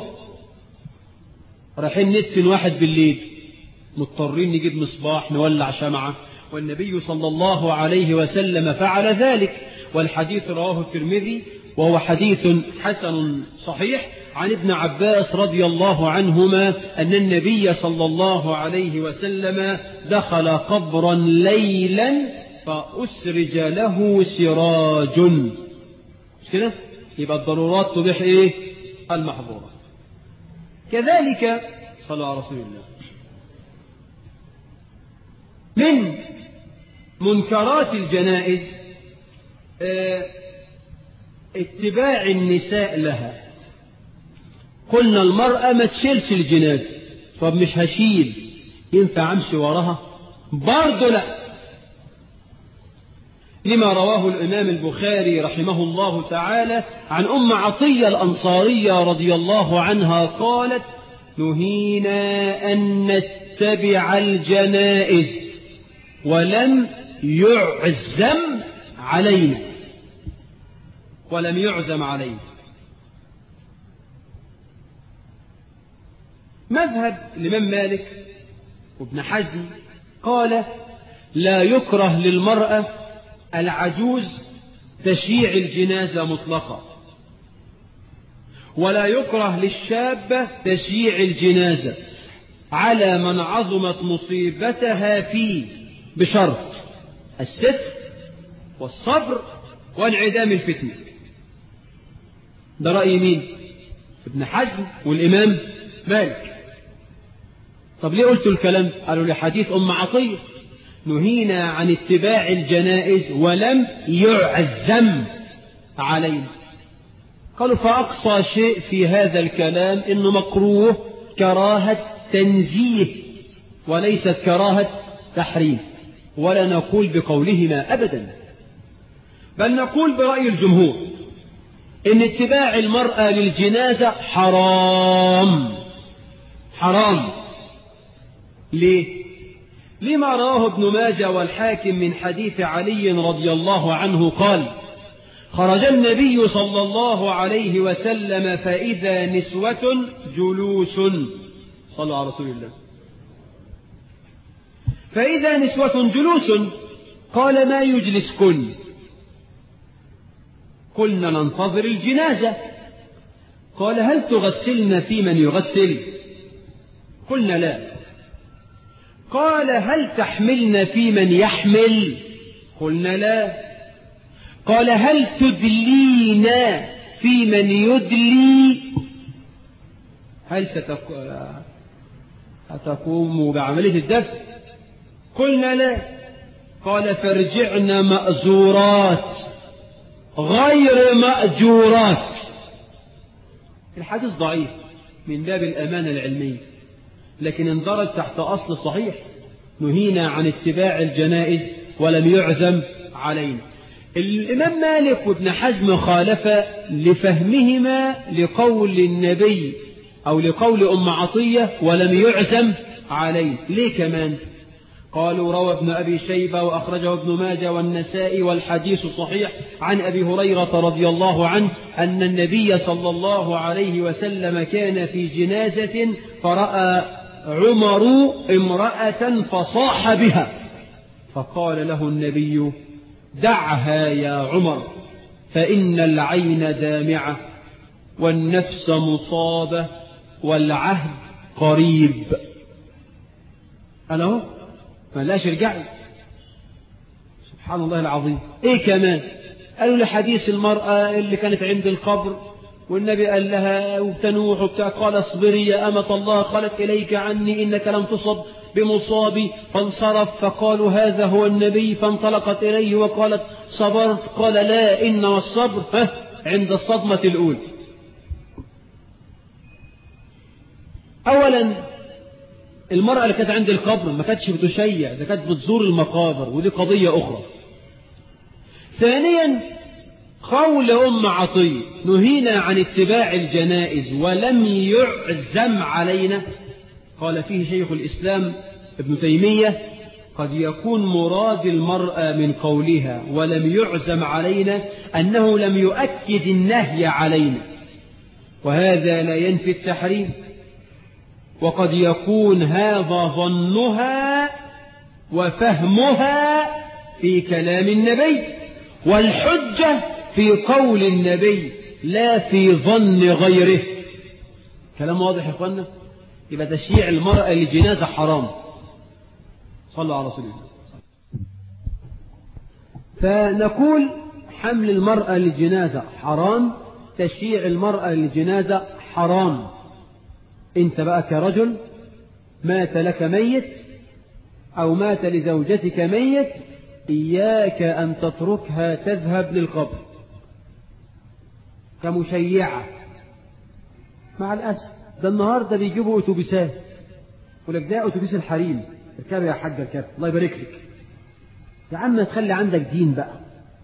رايحين ندفن واحد بالليل، مضطرين نجيب مصباح نولع شمعة والنبي صلى الله عليه وسلم فعل ذلك، والحديث رواه الترمذي وهو حديث حسن صحيح عن ابن عباس رضي الله عنهما أن النبي صلى الله عليه وسلم دخل قبرا ليلا فأسرج له سراج. مش كده؟ يبقى الضرورات تبيح إيه؟ المحظورات. كذلك صلى على رسول الله من منكرات الجنائز اتباع النساء لها. قلنا المرأة ما تشيلش الجنازة، طب مش هشيل، ينفع امشي وراها؟ برضه لا، لما رواه الإمام البخاري رحمه الله تعالى عن أم عطية الأنصارية رضي الله عنها قالت: نهينا أن نتبع الجنائز ولم يعزم علينا، ولم يعزم علينا. مذهب الإمام مالك وابن حزم قال: لا يكره للمرأة العجوز تشييع الجنازة مطلقا، ولا يكره للشابة تشييع الجنازة على من عظمت مصيبتها فيه بشرط الستر والصبر وانعدام الفتنة. ده رأي مين؟ ابن حزم والإمام مالك. طب ليه قلت الكلام؟ قالوا لحديث أم عطية: نهينا عن اتباع الجنائز ولم يعزم علينا. قالوا فأقصى شيء في هذا الكلام إنه مكروه كراهة تنزيه وليست كراهة تحريم، ولا نقول بقولهما أبدا، بل نقول برأي الجمهور إن اتباع المرأة للجنازة حرام. حرام ليه؟ لما رواه ابن ماجه والحاكم من حديث علي رضي الله عنه قال: خرج النبي صلى الله عليه وسلم فإذا نسوة جلوس. صلى على رسول الله. فإذا نسوة جلوس قال: ما يجلسكن؟ قلنا: ننتظر الجنازة. قال: هل تغسلن في من يغسل؟ قلنا: لا. قال: هل تحملن في من يحمل؟ قلنا: لا. قال: هل تدلين في من يدلي؟ هل ستقوم بعملية الدفن؟ قلنا: لا. قال: فارجعن مأزورات غير مأجورات. الحديث ضعيف من باب الأمانة العلمية، لكن اندرج تحت أصل صحيح: نهينا عن اتباع الجنائز ولم يعزم علينا. الإمام مالك وابن حزم خالف لفهمهما لقول النبي أو لقول أم عطية ولم يعزم علينا. ليه كمان؟ قالوا: روى ابن أبي شيبة وأخرجه ابن ماجه والنسائي والحديث صحيح عن أبي هريرة رضي الله عنه أن النبي صلى الله عليه وسلم كان في جنازة فرأى عمر امرأة فصاح بها، فقال له النبي: دعها يا عمر، فإن العين دامعة والنفس مصابة والعهد قريب. أنا فلاش ارجعي. سبحان الله العظيم. ايه كمان؟ قالوا لحديث المرأة اللي كانت عند القبر والنبي قال لها وتنوح وبتاع، قال: اصبري يا أمة الله، قالت: إليك عني إنك لم تصب بمصابي. فانصرف فقالوا: هذا هو النبي. فانطلقت إليه وقالت: صبرت؟ قال: لا، إنما الصبر عند الصدمة الأولى. أولا المرأة اللي كانت عند القبر ما كانتش بتشيع، ده كانت بتزور المقابر، ودي قضية أخرى. ثانيا قول أم عطية: نهينا عن اتباع الجنائز ولم يعزم علينا. قال فيه شيخ الإسلام ابن تيمية: قد يكون مراد المرأة من قولها ولم يعزم علينا أنه لم يؤكد النهي علينا، وهذا لا ينفي التحريم. وقد يكون هذا ظنها وفهمها في كلام النبي، والحجة في قول النبي لا في ظن غيره. كلام واضح يا اخوانا؟ يبقى تشييع المرأة للجنازة حرام. صلوا على رسول الله. فنقول حمل المرأة للجنازة حرام، تشييع المرأة للجنازة حرام. انت بقى كرجل مات لك ميت أو مات لزوجتك ميت، إياك أن تتركها تذهب للقبر كمشيعة. مع الأسف ده النهاردة بيجيبوا أتوبيسات، يقول لك ده أتوبيس الحريم، اركب يا حاج اركب، الله يبارك لك. يا عم تخلي عندك دين بقى،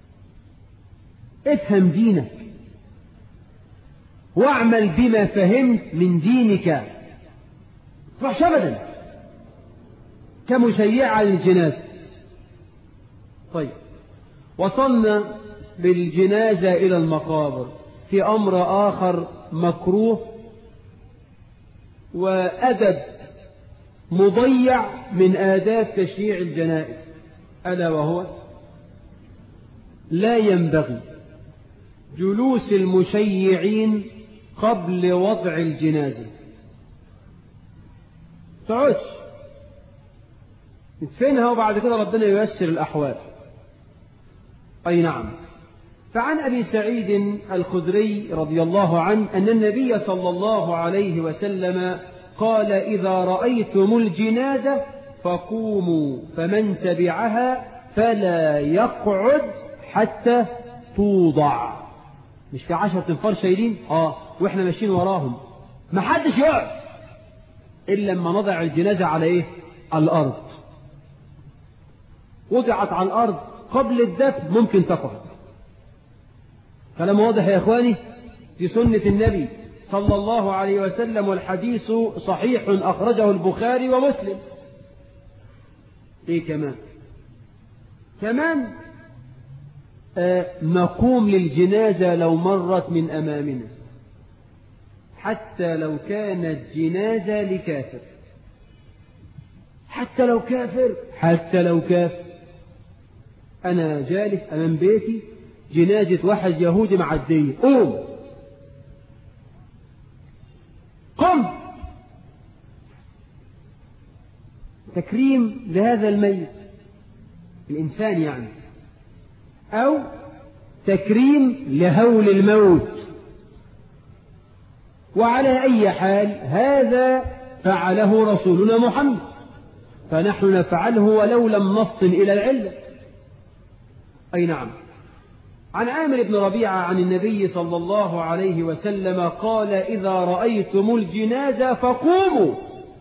افهم دينك واعمل بما فهمت من دينك، تروحش أبدا كمشيعة للجنازة. طيب وصلنا بالجنازة إلى المقابر، في أمر آخر مكروه وأدب مضيع من آداب تشييع الجنائز، ألا وهو لا ينبغي جلوس المشيعين قبل وضع الجنازة. تقعدش ندفنها وبعد كده ربنا ييسر الأحوال. أي نعم. فعن أبي سعيد الخدري رضي الله عنه أن النبي صلى الله عليه وسلم قال إذا رأيتم الجنازة فقوموا، فمن تبعها فلا يقعد حتى توضع. مش في 10 تنفار شايلين وإحنا ماشيين وراهم، ما حدش يقعد إلا لما نضع الجنازة على إيه؟ على الأرض. وضعت على الأرض قبل الدفن ممكن تقعد. كلام واضح يا إخواني؟ دي سنة النبي صلى الله عليه وسلم، والحديث صحيح أخرجه البخاري ومسلم. إيه كمان نقوم للجنازة لو مرت من أمامنا، حتى لو كانت جنازة لكافر، حتى لو كافر. أنا جالس أمام بيتي جنازة واحد يهودي معدية، قم، تكريم لهذا الميت الإنسان يعني، أو تكريم لهول الموت. وعلى أي حال هذا فعله رسولنا محمد، فنحن نفعله ولو لم نفطن إلى العلة. أي نعم. عن عامر بن ربيعة عن النبي صلى الله عليه وسلم قال إذا رأيتم الجنازة فقوموا،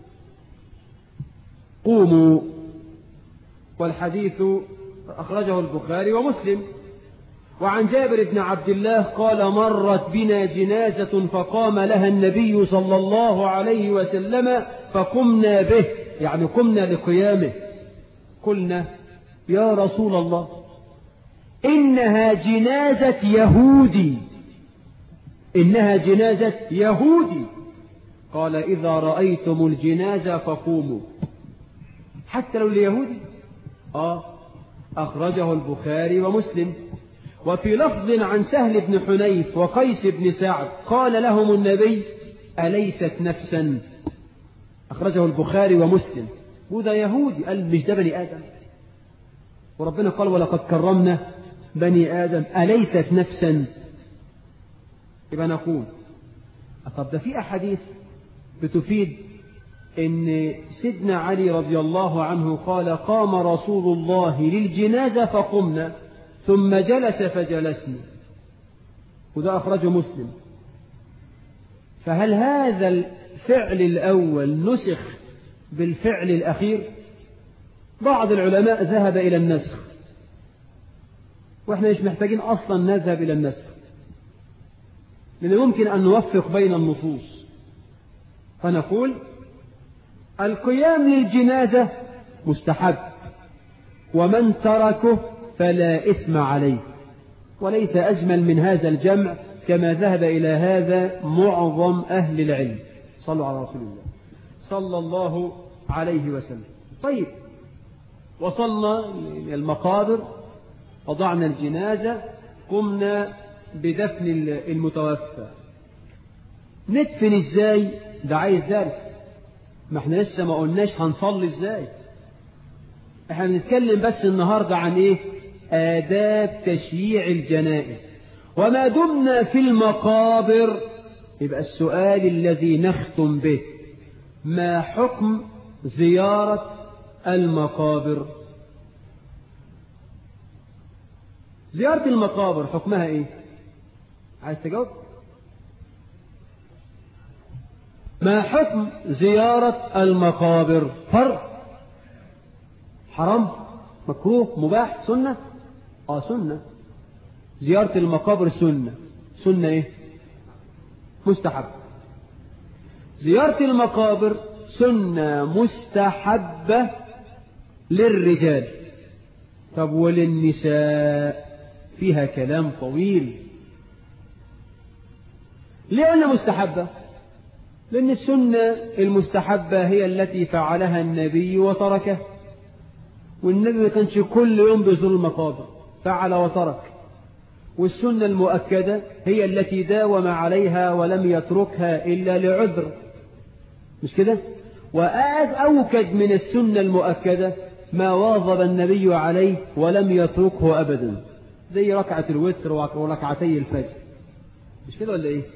والحديث أخرجه البخاري ومسلم. وعن جابر بن عبد الله قال مرت بنا جنازة فقام لها النبي صلى الله عليه وسلم فقمنا به، يعني قمنا لقيامه. قلنا يا رسول الله إنها جنازة يهودي. قال إذا رأيتم الجنازة فقوموا، حتى لو اليهودي. أخرجه البخاري ومسلم. وفي لفظ عن سهل بن حنيف وقيس بن سعد قال لهم النبي أليست نفسا، أخرجه البخاري ومسلم. وده يهودي، قال مش ده بني آدم؟ وربنا قال ولقد كرمنا بني آدم، أليست نفسا؟ يبقى نقول طب ده في أحاديث بتفيد إن سيدنا علي رضي الله عنه قال قام رسول الله للجنازة فقمنا ثم جلس فجلسنا، وده أخرجه مسلم. فهل هذا الفعل الأول نسخ بالفعل الأخير؟ بعض العلماء ذهب إلى النسخ، وإحنا مش محتاجين أصلا نذهب إلى النسخ، لأن ممكن أن نوفق بين النصوص. فنقول القيام للجنازة مستحب، ومن تركه فلا إثم عليه، وليس أجمل من هذا الجمع كما ذهب إلى هذا معظم أهل العلم. صلوا على رسول الله صلى الله عليه وسلم. طيب وصلنا المقابر، وضعنا الجنازة، قمنا بدفن المتوفى. ندفن ازاي؟ ده عايز درس، ما احنا لسه ما قلناش هنصلي ازاي. احنا بنتكلم بس النهاردة عن ايه؟ آداب تشييع الجنائز. وما دمنا في المقابر يبقى السؤال الذي نختم به: ما حكم زيارة المقابر؟ زيارة المقابر حكمها ايه؟ عايز تجاوب؟ ما حكم زيارة المقابر؟ فرض، حرام، مكروه، مباح، سنة؟ سنة. زيارة المقابر سنة. سنة ايه؟ مستحب. زيارة المقابر سنة مستحبة للرجال. طب وللنساء؟ فيها كلام طويل. لأنها مستحبة؟ لأن السنة المستحبة هي التي فعلها النبي وتركه، والنبي ما كانش كل يوم بيزور المقابر، فعل وترك. والسنة المؤكدة هي التي داوم عليها ولم يتركها إلا لعذر، مش كده؟ وأوكد من السنة المؤكدة ما واظب النبي عليه ولم يتركه أبدا، زي ركعة الوتر وركعتي الفجر، مش كده ولا إيه؟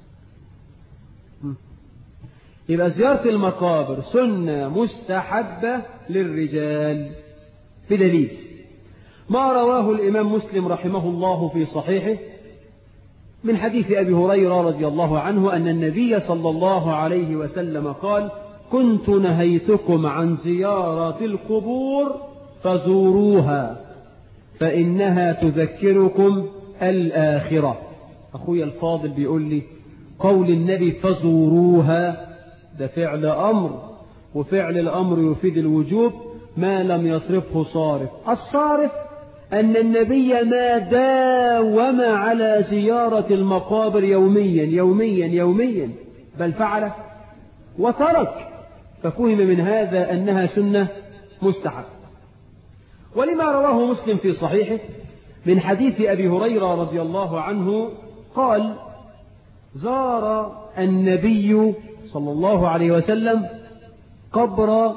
يبقى زيارة المقابر سنة مستحبة للرجال بدليل ما رواه الإمام مسلم رحمه الله في صحيحه من حديث أبي هريرة رضي الله عنه أن النبي صلى الله عليه وسلم قال: كنت نهيتكم عن زيارة القبور فزوروها فإنها تذكركم الآخرة. أخوي الفاضل بيقول لي قول النبي فزوروها ده فعل أمر، وفعل الأمر يفيد الوجوب ما لم يصرفه صارف. الصارف أن النبي ما داوم على زيارة المقابر يوميا يوميا يوميا، بل فعل وترك، ففهم من هذا أنها سنة مستحب. ولما رواه مسلم في صحيحه من حديث أبي هريرة رضي الله عنه قال: زار النبي صلى الله عليه وسلم قبر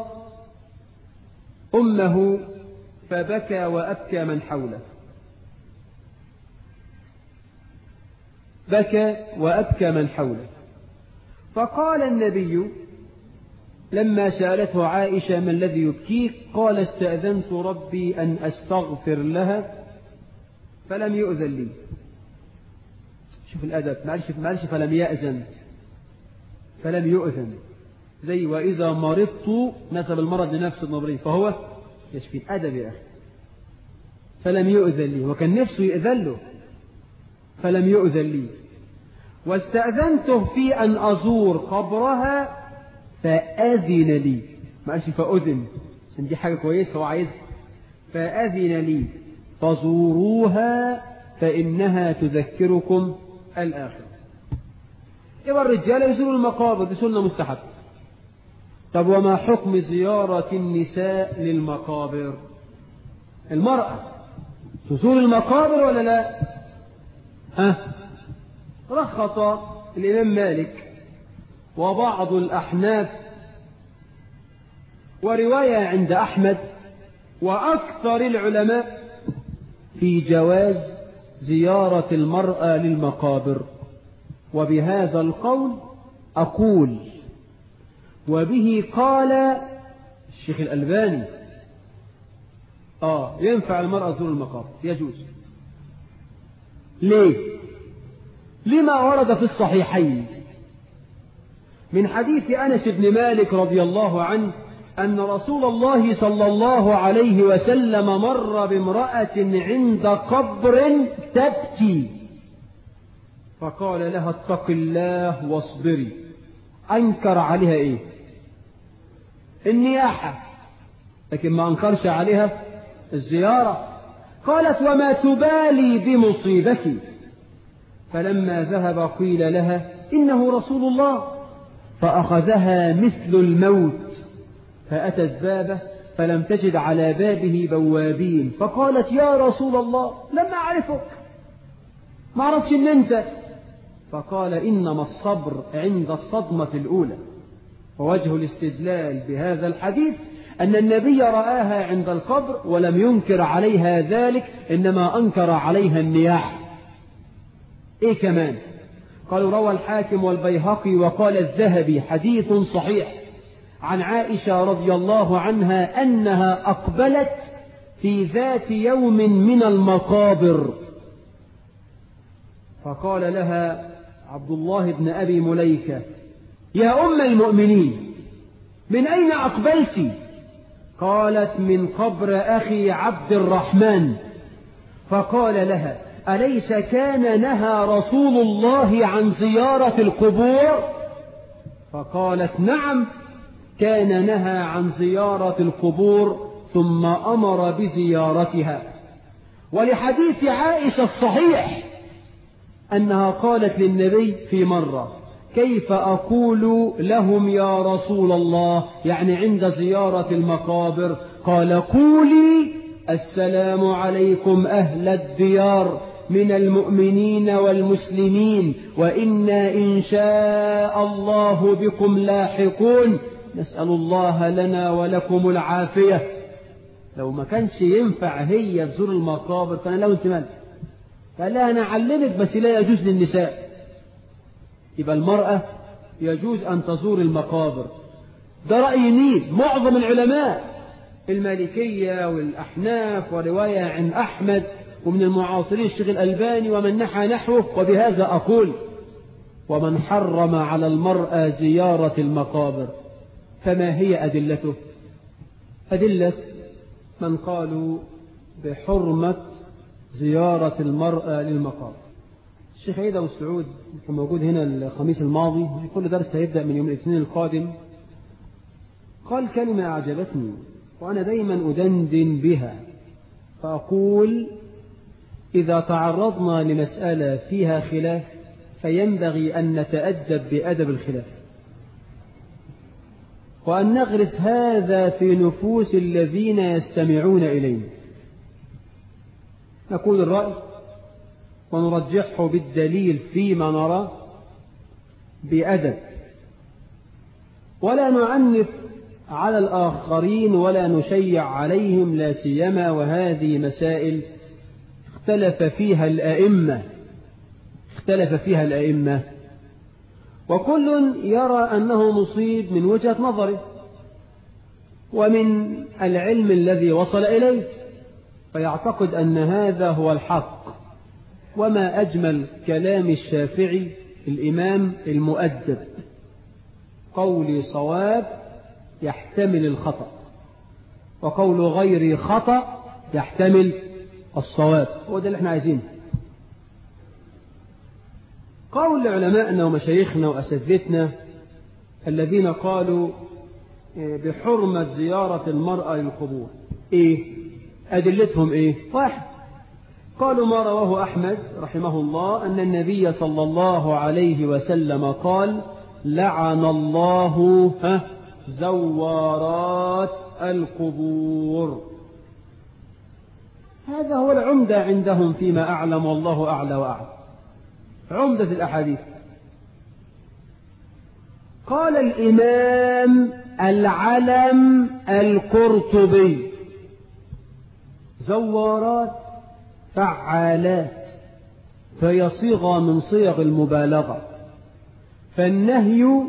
أمه فبكى وأبكى من حوله. بكى وأبكى من حوله. فقال النبي لما سألته عائشة: ما الذي يبكيك؟ قال: استأذنت ربي أن أستغفر لها فلم يؤذن لي. شوف الأدب، معلش فلم يأذن، فلم يؤذن، زي وإذا مرضت نسب المرض لنفس المريض فهو يشفي. الأدب يا أخي. فلم يؤذن لي، وكان نفسه يأذن له، فلم يؤذن لي. واستأذنته في أن أزور قبرها فأذن لي، معلش فأذن عشان دي حاجة كويسة هو عايزها. فأذن لي فزوروها فإنها تذكركم الآخرة. يبقى الرجال يزوروا المقابر، دي سنة مستحب. طب وما حكم زيارة النساء للمقابر؟ المرأة تزور المقابر ولا لا؟ رخص الإمام مالك وبعض الأحناف ورواية عند أحمد وأكثر العلماء في جواز زيارة المرأة للمقابر. وبهذا القول أقول وبه قال الشيخ الألباني ينفع المرأة تزور المقابر، يجوز. ليه؟ لما ورد في الصحيحين من حديث أنس بن مالك رضي الله عنه أن رسول الله صلى الله عليه وسلم مر بامرأة عند قبر تبكي فقال لها: اتق الله واصبري. أنكر عليها إيه؟ النياحة، لكن ما أنكرش عليها الزيارة. قالت: وما تبالي بمصيبتي؟ فلما ذهب قيل لها: إنه رسول الله. فأخذها مثل الموت فأتت بابه فلم تجد على بابه بوابين، فقالت يا رسول الله لم أعرفك، ما عرفش إن أنت. فقال إنما الصبر عند الصدمة الأولى. ووجه الاستدلال بهذا الحديث أن النبي رآها عند القبر ولم ينكر عليها ذلك، إنما أنكر عليها النياح. إيه كمان؟ قالوا روى الحاكم والبيهقي وقال الذهبي حديث صحيح عن عائشة رضي الله عنها أنها أقبلت في ذات يوم من المقابر، فقال لها عبد الله بن أبي مليكة يا أم المؤمنين من أين أقبلت؟ قالت من قبر أخي عبد الرحمن. فقال لها أليس كان نهى رسول الله عن زيارة القبور؟ فقالت نعم كان نهى عن زيارة القبور ثم أمر بزيارتها. ولحديث عائشة الصحيح أنها قالت للنبي في مرة كيف أقول لهم يا رسول الله، يعني عند زيارة المقابر، قال قولي السلام عليكم أهل الديار من المؤمنين والمسلمين وإنا إن شاء الله بكم لاحقون، نسأل الله لنا ولكم العافية. لو ما كانش ينفع هي تزور المقابر فأنا لو انت مالك، قال لها أنا أعلمك بس لا يجوز للنساء. يبقى المرأة يجوز أن تزور المقابر. ده رأي مين؟ معظم العلماء المالكية والأحناف، ورواية عن أحمد ومن المعاصرين الشيخ الألباني ومن نحى نحوه. وبهذا أقول ومن حرم على المرأة زيارة المقابر فما هي أدلته؟ أدلة من قالوا بحرمة زيارة المرأة للمقابر. الشيخ عيد أبو السعود كان موجود هنا الخميس الماضي، كل درس هيبدأ من يوم الاثنين القادم، قال كلمة أعجبتني وأنا دايما أدندن بها، فأقول إذا تعرضنا لمسألة فيها خلاف فينبغي أن نتأدب بأدب الخلاف، وأن نغرس هذا في نفوس الذين يستمعون إلينا. نقول الرأي ونرجحه بالدليل فيما نرى بأدب، ولا نعنف على الآخرين ولا نشيع عليهم، لا سيما وهذه مسائل اختلف فيها الأئمة وكل يرى أنه مصيب من وجهة نظره ومن العلم الذي وصل إليه، فيعتقد أن هذا هو الحق. وما أجمل كلام الشافعي الإمام المؤدب، قولي صواب يحتمل الخطأ وقول غيري خطأ يحتمل الصواب. هو ده اللي احنا عايزينه. قول علماءنا ومشايخنا وأساتذتنا الذين قالوا بحرمة زيارة المرأة للقبور، ايه أدلتهم؟ ايه؟ واحد، قالوا ما رواه أحمد رحمه الله أن النبي صلى الله عليه وسلم قال لعن الله زوارات القبور. هذا هو العمدة عندهم فيما أعلم، والله أعلى وأعلم، عمدة الأحاديث. قال الإمام العلم القرطبي زوارات فعالات، فهي صيغة من صيغ المبالغة، فالنهي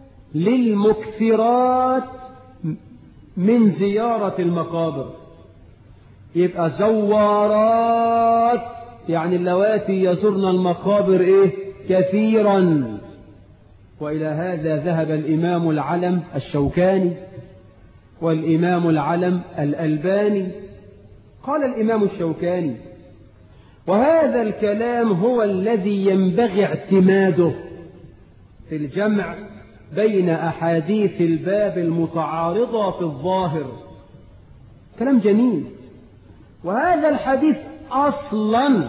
للمكثرات من زيارة المقابر. يبقى زوارات يعني اللواتي يزرن المقابر ايه؟ كثيرا. وإلى هذا ذهب الإمام العلم الشوكاني والإمام العلم الألباني. قال الإمام الشوكاني وهذا الكلام هو الذي ينبغي اعتماده في الجمع بين أحاديث الباب المتعارضة في الظاهر. كلام جميل. وهذا الحديث أصلا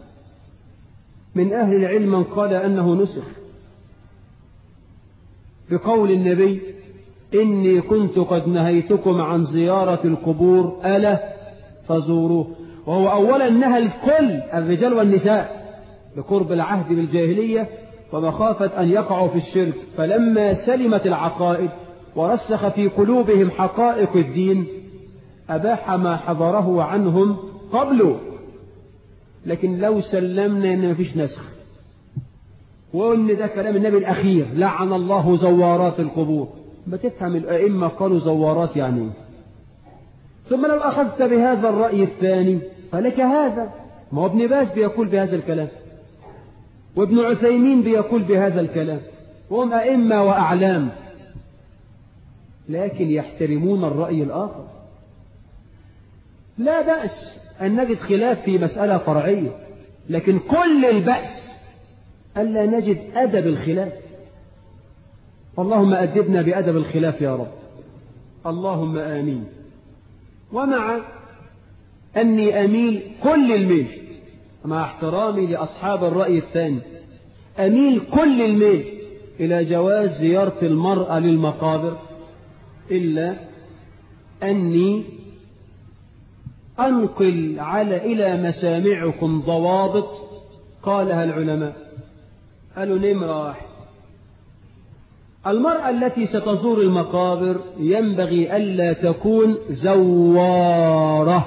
من أهل العلم من قال أنه نسخ بقول النبي إني كنت قد نهيتكم عن زيارة القبور ألا فزوروه. وهو أولا نهى الكل الرجال والنساء بقرب العهد بالجاهلية ومخافة أن يقعوا في الشرك، فلما سلمت العقائد ورسخ في قلوبهم حقائق الدين أباح ما حضره عنهم قبله. لكن لو سلمنا إن مفيش نسخ وإن ده كلام النبي الأخير لعن الله زوارات القبور، ما تفهم الأئمة قالوا زوارات يعني إيه. ثم لو أخذت بهذا الرأي الثاني فلك هذا، ما هو ابن باز بيقول بهذا الكلام وابن عثيمين بيقول بهذا الكلام، وهم أئمة وأعلام، لكن يحترمون الرأي الآخر. لا بأس أن نجد خلاف في مسألة فرعية، لكن كل البأس ألا نجد أدب الخلاف. اللهم أدبنا بأدب الخلاف يا رب، اللهم آمين. ومع أني أميل كل الميل، مع احترامي لأصحاب الرأي الثاني، أميل كل الميل إلى جواز زيارة المرأة للمقابر، إلا أني أنقل إلى مسامعكم ضوابط قالها العلماء. قالوا نمرة واحد: المرأة التي ستزور المقابر ينبغي ألا تكون زوارة،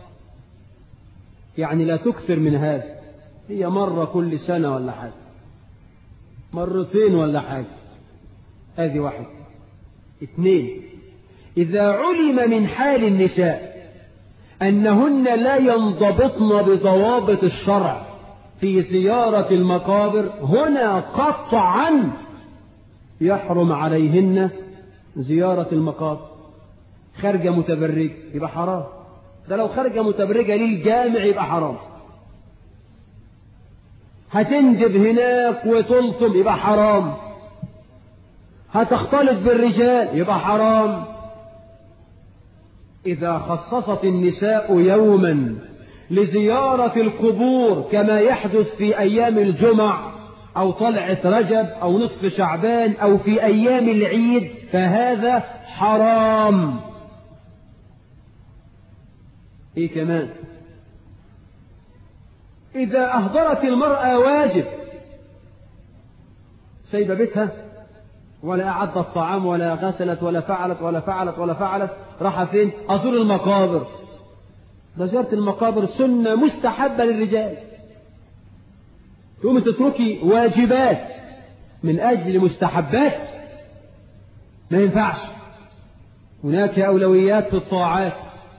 يعني لا تكثر من هذا، هي مرة كل سنة ولا حاجة، مرتين ولا حاجة، هذه واحد. اثنين: إذا علم من حال النساء أنهن لا ينضبطن بضوابط الشرع في زيارة المقابر، هنا قطعا يحرم عليهن زيارة المقابر. خارجة متبرجة يبقى حرام، ده لو خارجة متبرجة للجامع يبقى حرام. هتنجب هناك وتلطم يبقى حرام. هتختلط بالرجال يبقى حرام. إذا خصصت النساء يوما لزيارة القبور كما يحدث في أيام الجمع أو طلعة رجب أو نصف شعبان أو في أيام العيد فهذا حرام. إيه كمان؟ إذا أهدرت المرأة واجب، سايبة بيتها ولا أعدت الطعام ولا غسلت ولا فعلت ولا فعلت ولا فعلت، راح فين؟ أزور المقابر. ده زيارة المقابر سنة مستحبة للرجال، تقوم تتركي واجبات من أجل مستحبات؟ ما ينفعش، هناك أولويات في الطاعات.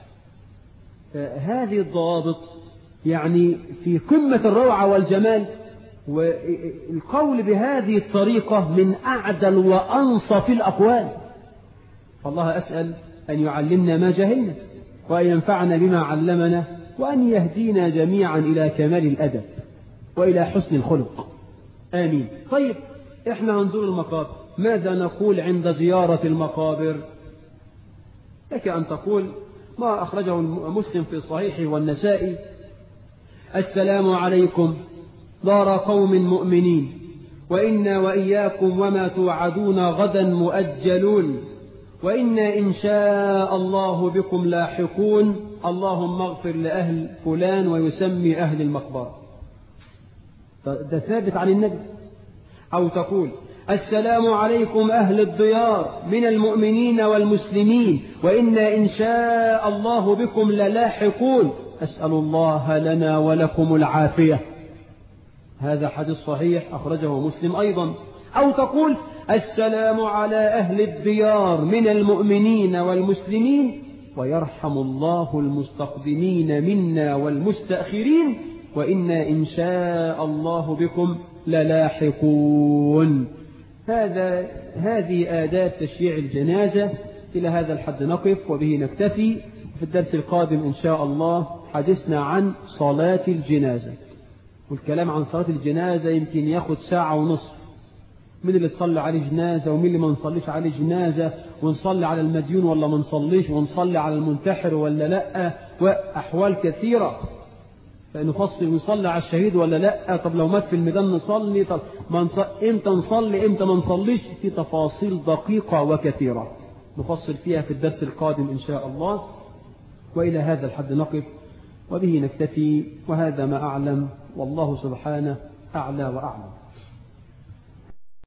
هذه الضوابط يعني في قمة الروعة والجمال، والقول بهذه الطريقة من أعدل وأنصف الأقوال. فالله أسأل أن يعلمنا ما جهلنا وأن ينفعنا بما علمنا وأن يهدينا جميعا إلى كمال الأدب وإلى حسن الخلق، آمين. طيب إحنا هنزور المقابر، ماذا نقول عند زيارة المقابر؟ لك أن تقول ما أخرجه مسلم في صحيحه والنسائي: السلام عليكم دار قوم مؤمنين، وإنا وإياكم وما توعدون غدا مؤجلون، وإنا إن شاء الله بكم لاحقون، اللهم اغفر لأهل فلان، ويسمي أهل المقبرة. ده ثابت عن النبي. أو تقول: السلام عليكم أهل الديار من المؤمنين والمسلمين، وإنا إن شاء الله بكم للاحقون، أسأل الله لنا ولكم العافية. هذا حديث صحيح أخرجه مسلم أيضا. أو تقول: السلام على أهل الديار من المؤمنين والمسلمين، ويرحم الله المستقدمين منا والمستأخرين، وإنا إن شاء الله بكم للاحقون. هذه آداب تشييع الجنازة. إلى هذا الحد نقف وبه نكتفي. في الدرس القادم إن شاء الله حدثنا عن صلاة الجنازة، والكلام عن صلاة الجنازة يمكن ياخد ساعة ونصف. مين اللي تصلي عليه جنازة ومين اللي ما نصليش عليه جنازة، ونصلي على المديون ولا ما نصليش، ونصلي على المنتحر ولا لا، وأحوال كثيرة. فنفصل ونصلي على الشهيد ولا لا، طب لو مات في الميدان نصلي، طب امتى نصلي امتى ما نصليش، في تفاصيل دقيقة وكثيرة. نفصل فيها في الدرس القادم إن شاء الله. وإلى هذا الحد نقف وبه نكتفي، وهذا ما أعلم، والله سبحانه أعلى وأعلم.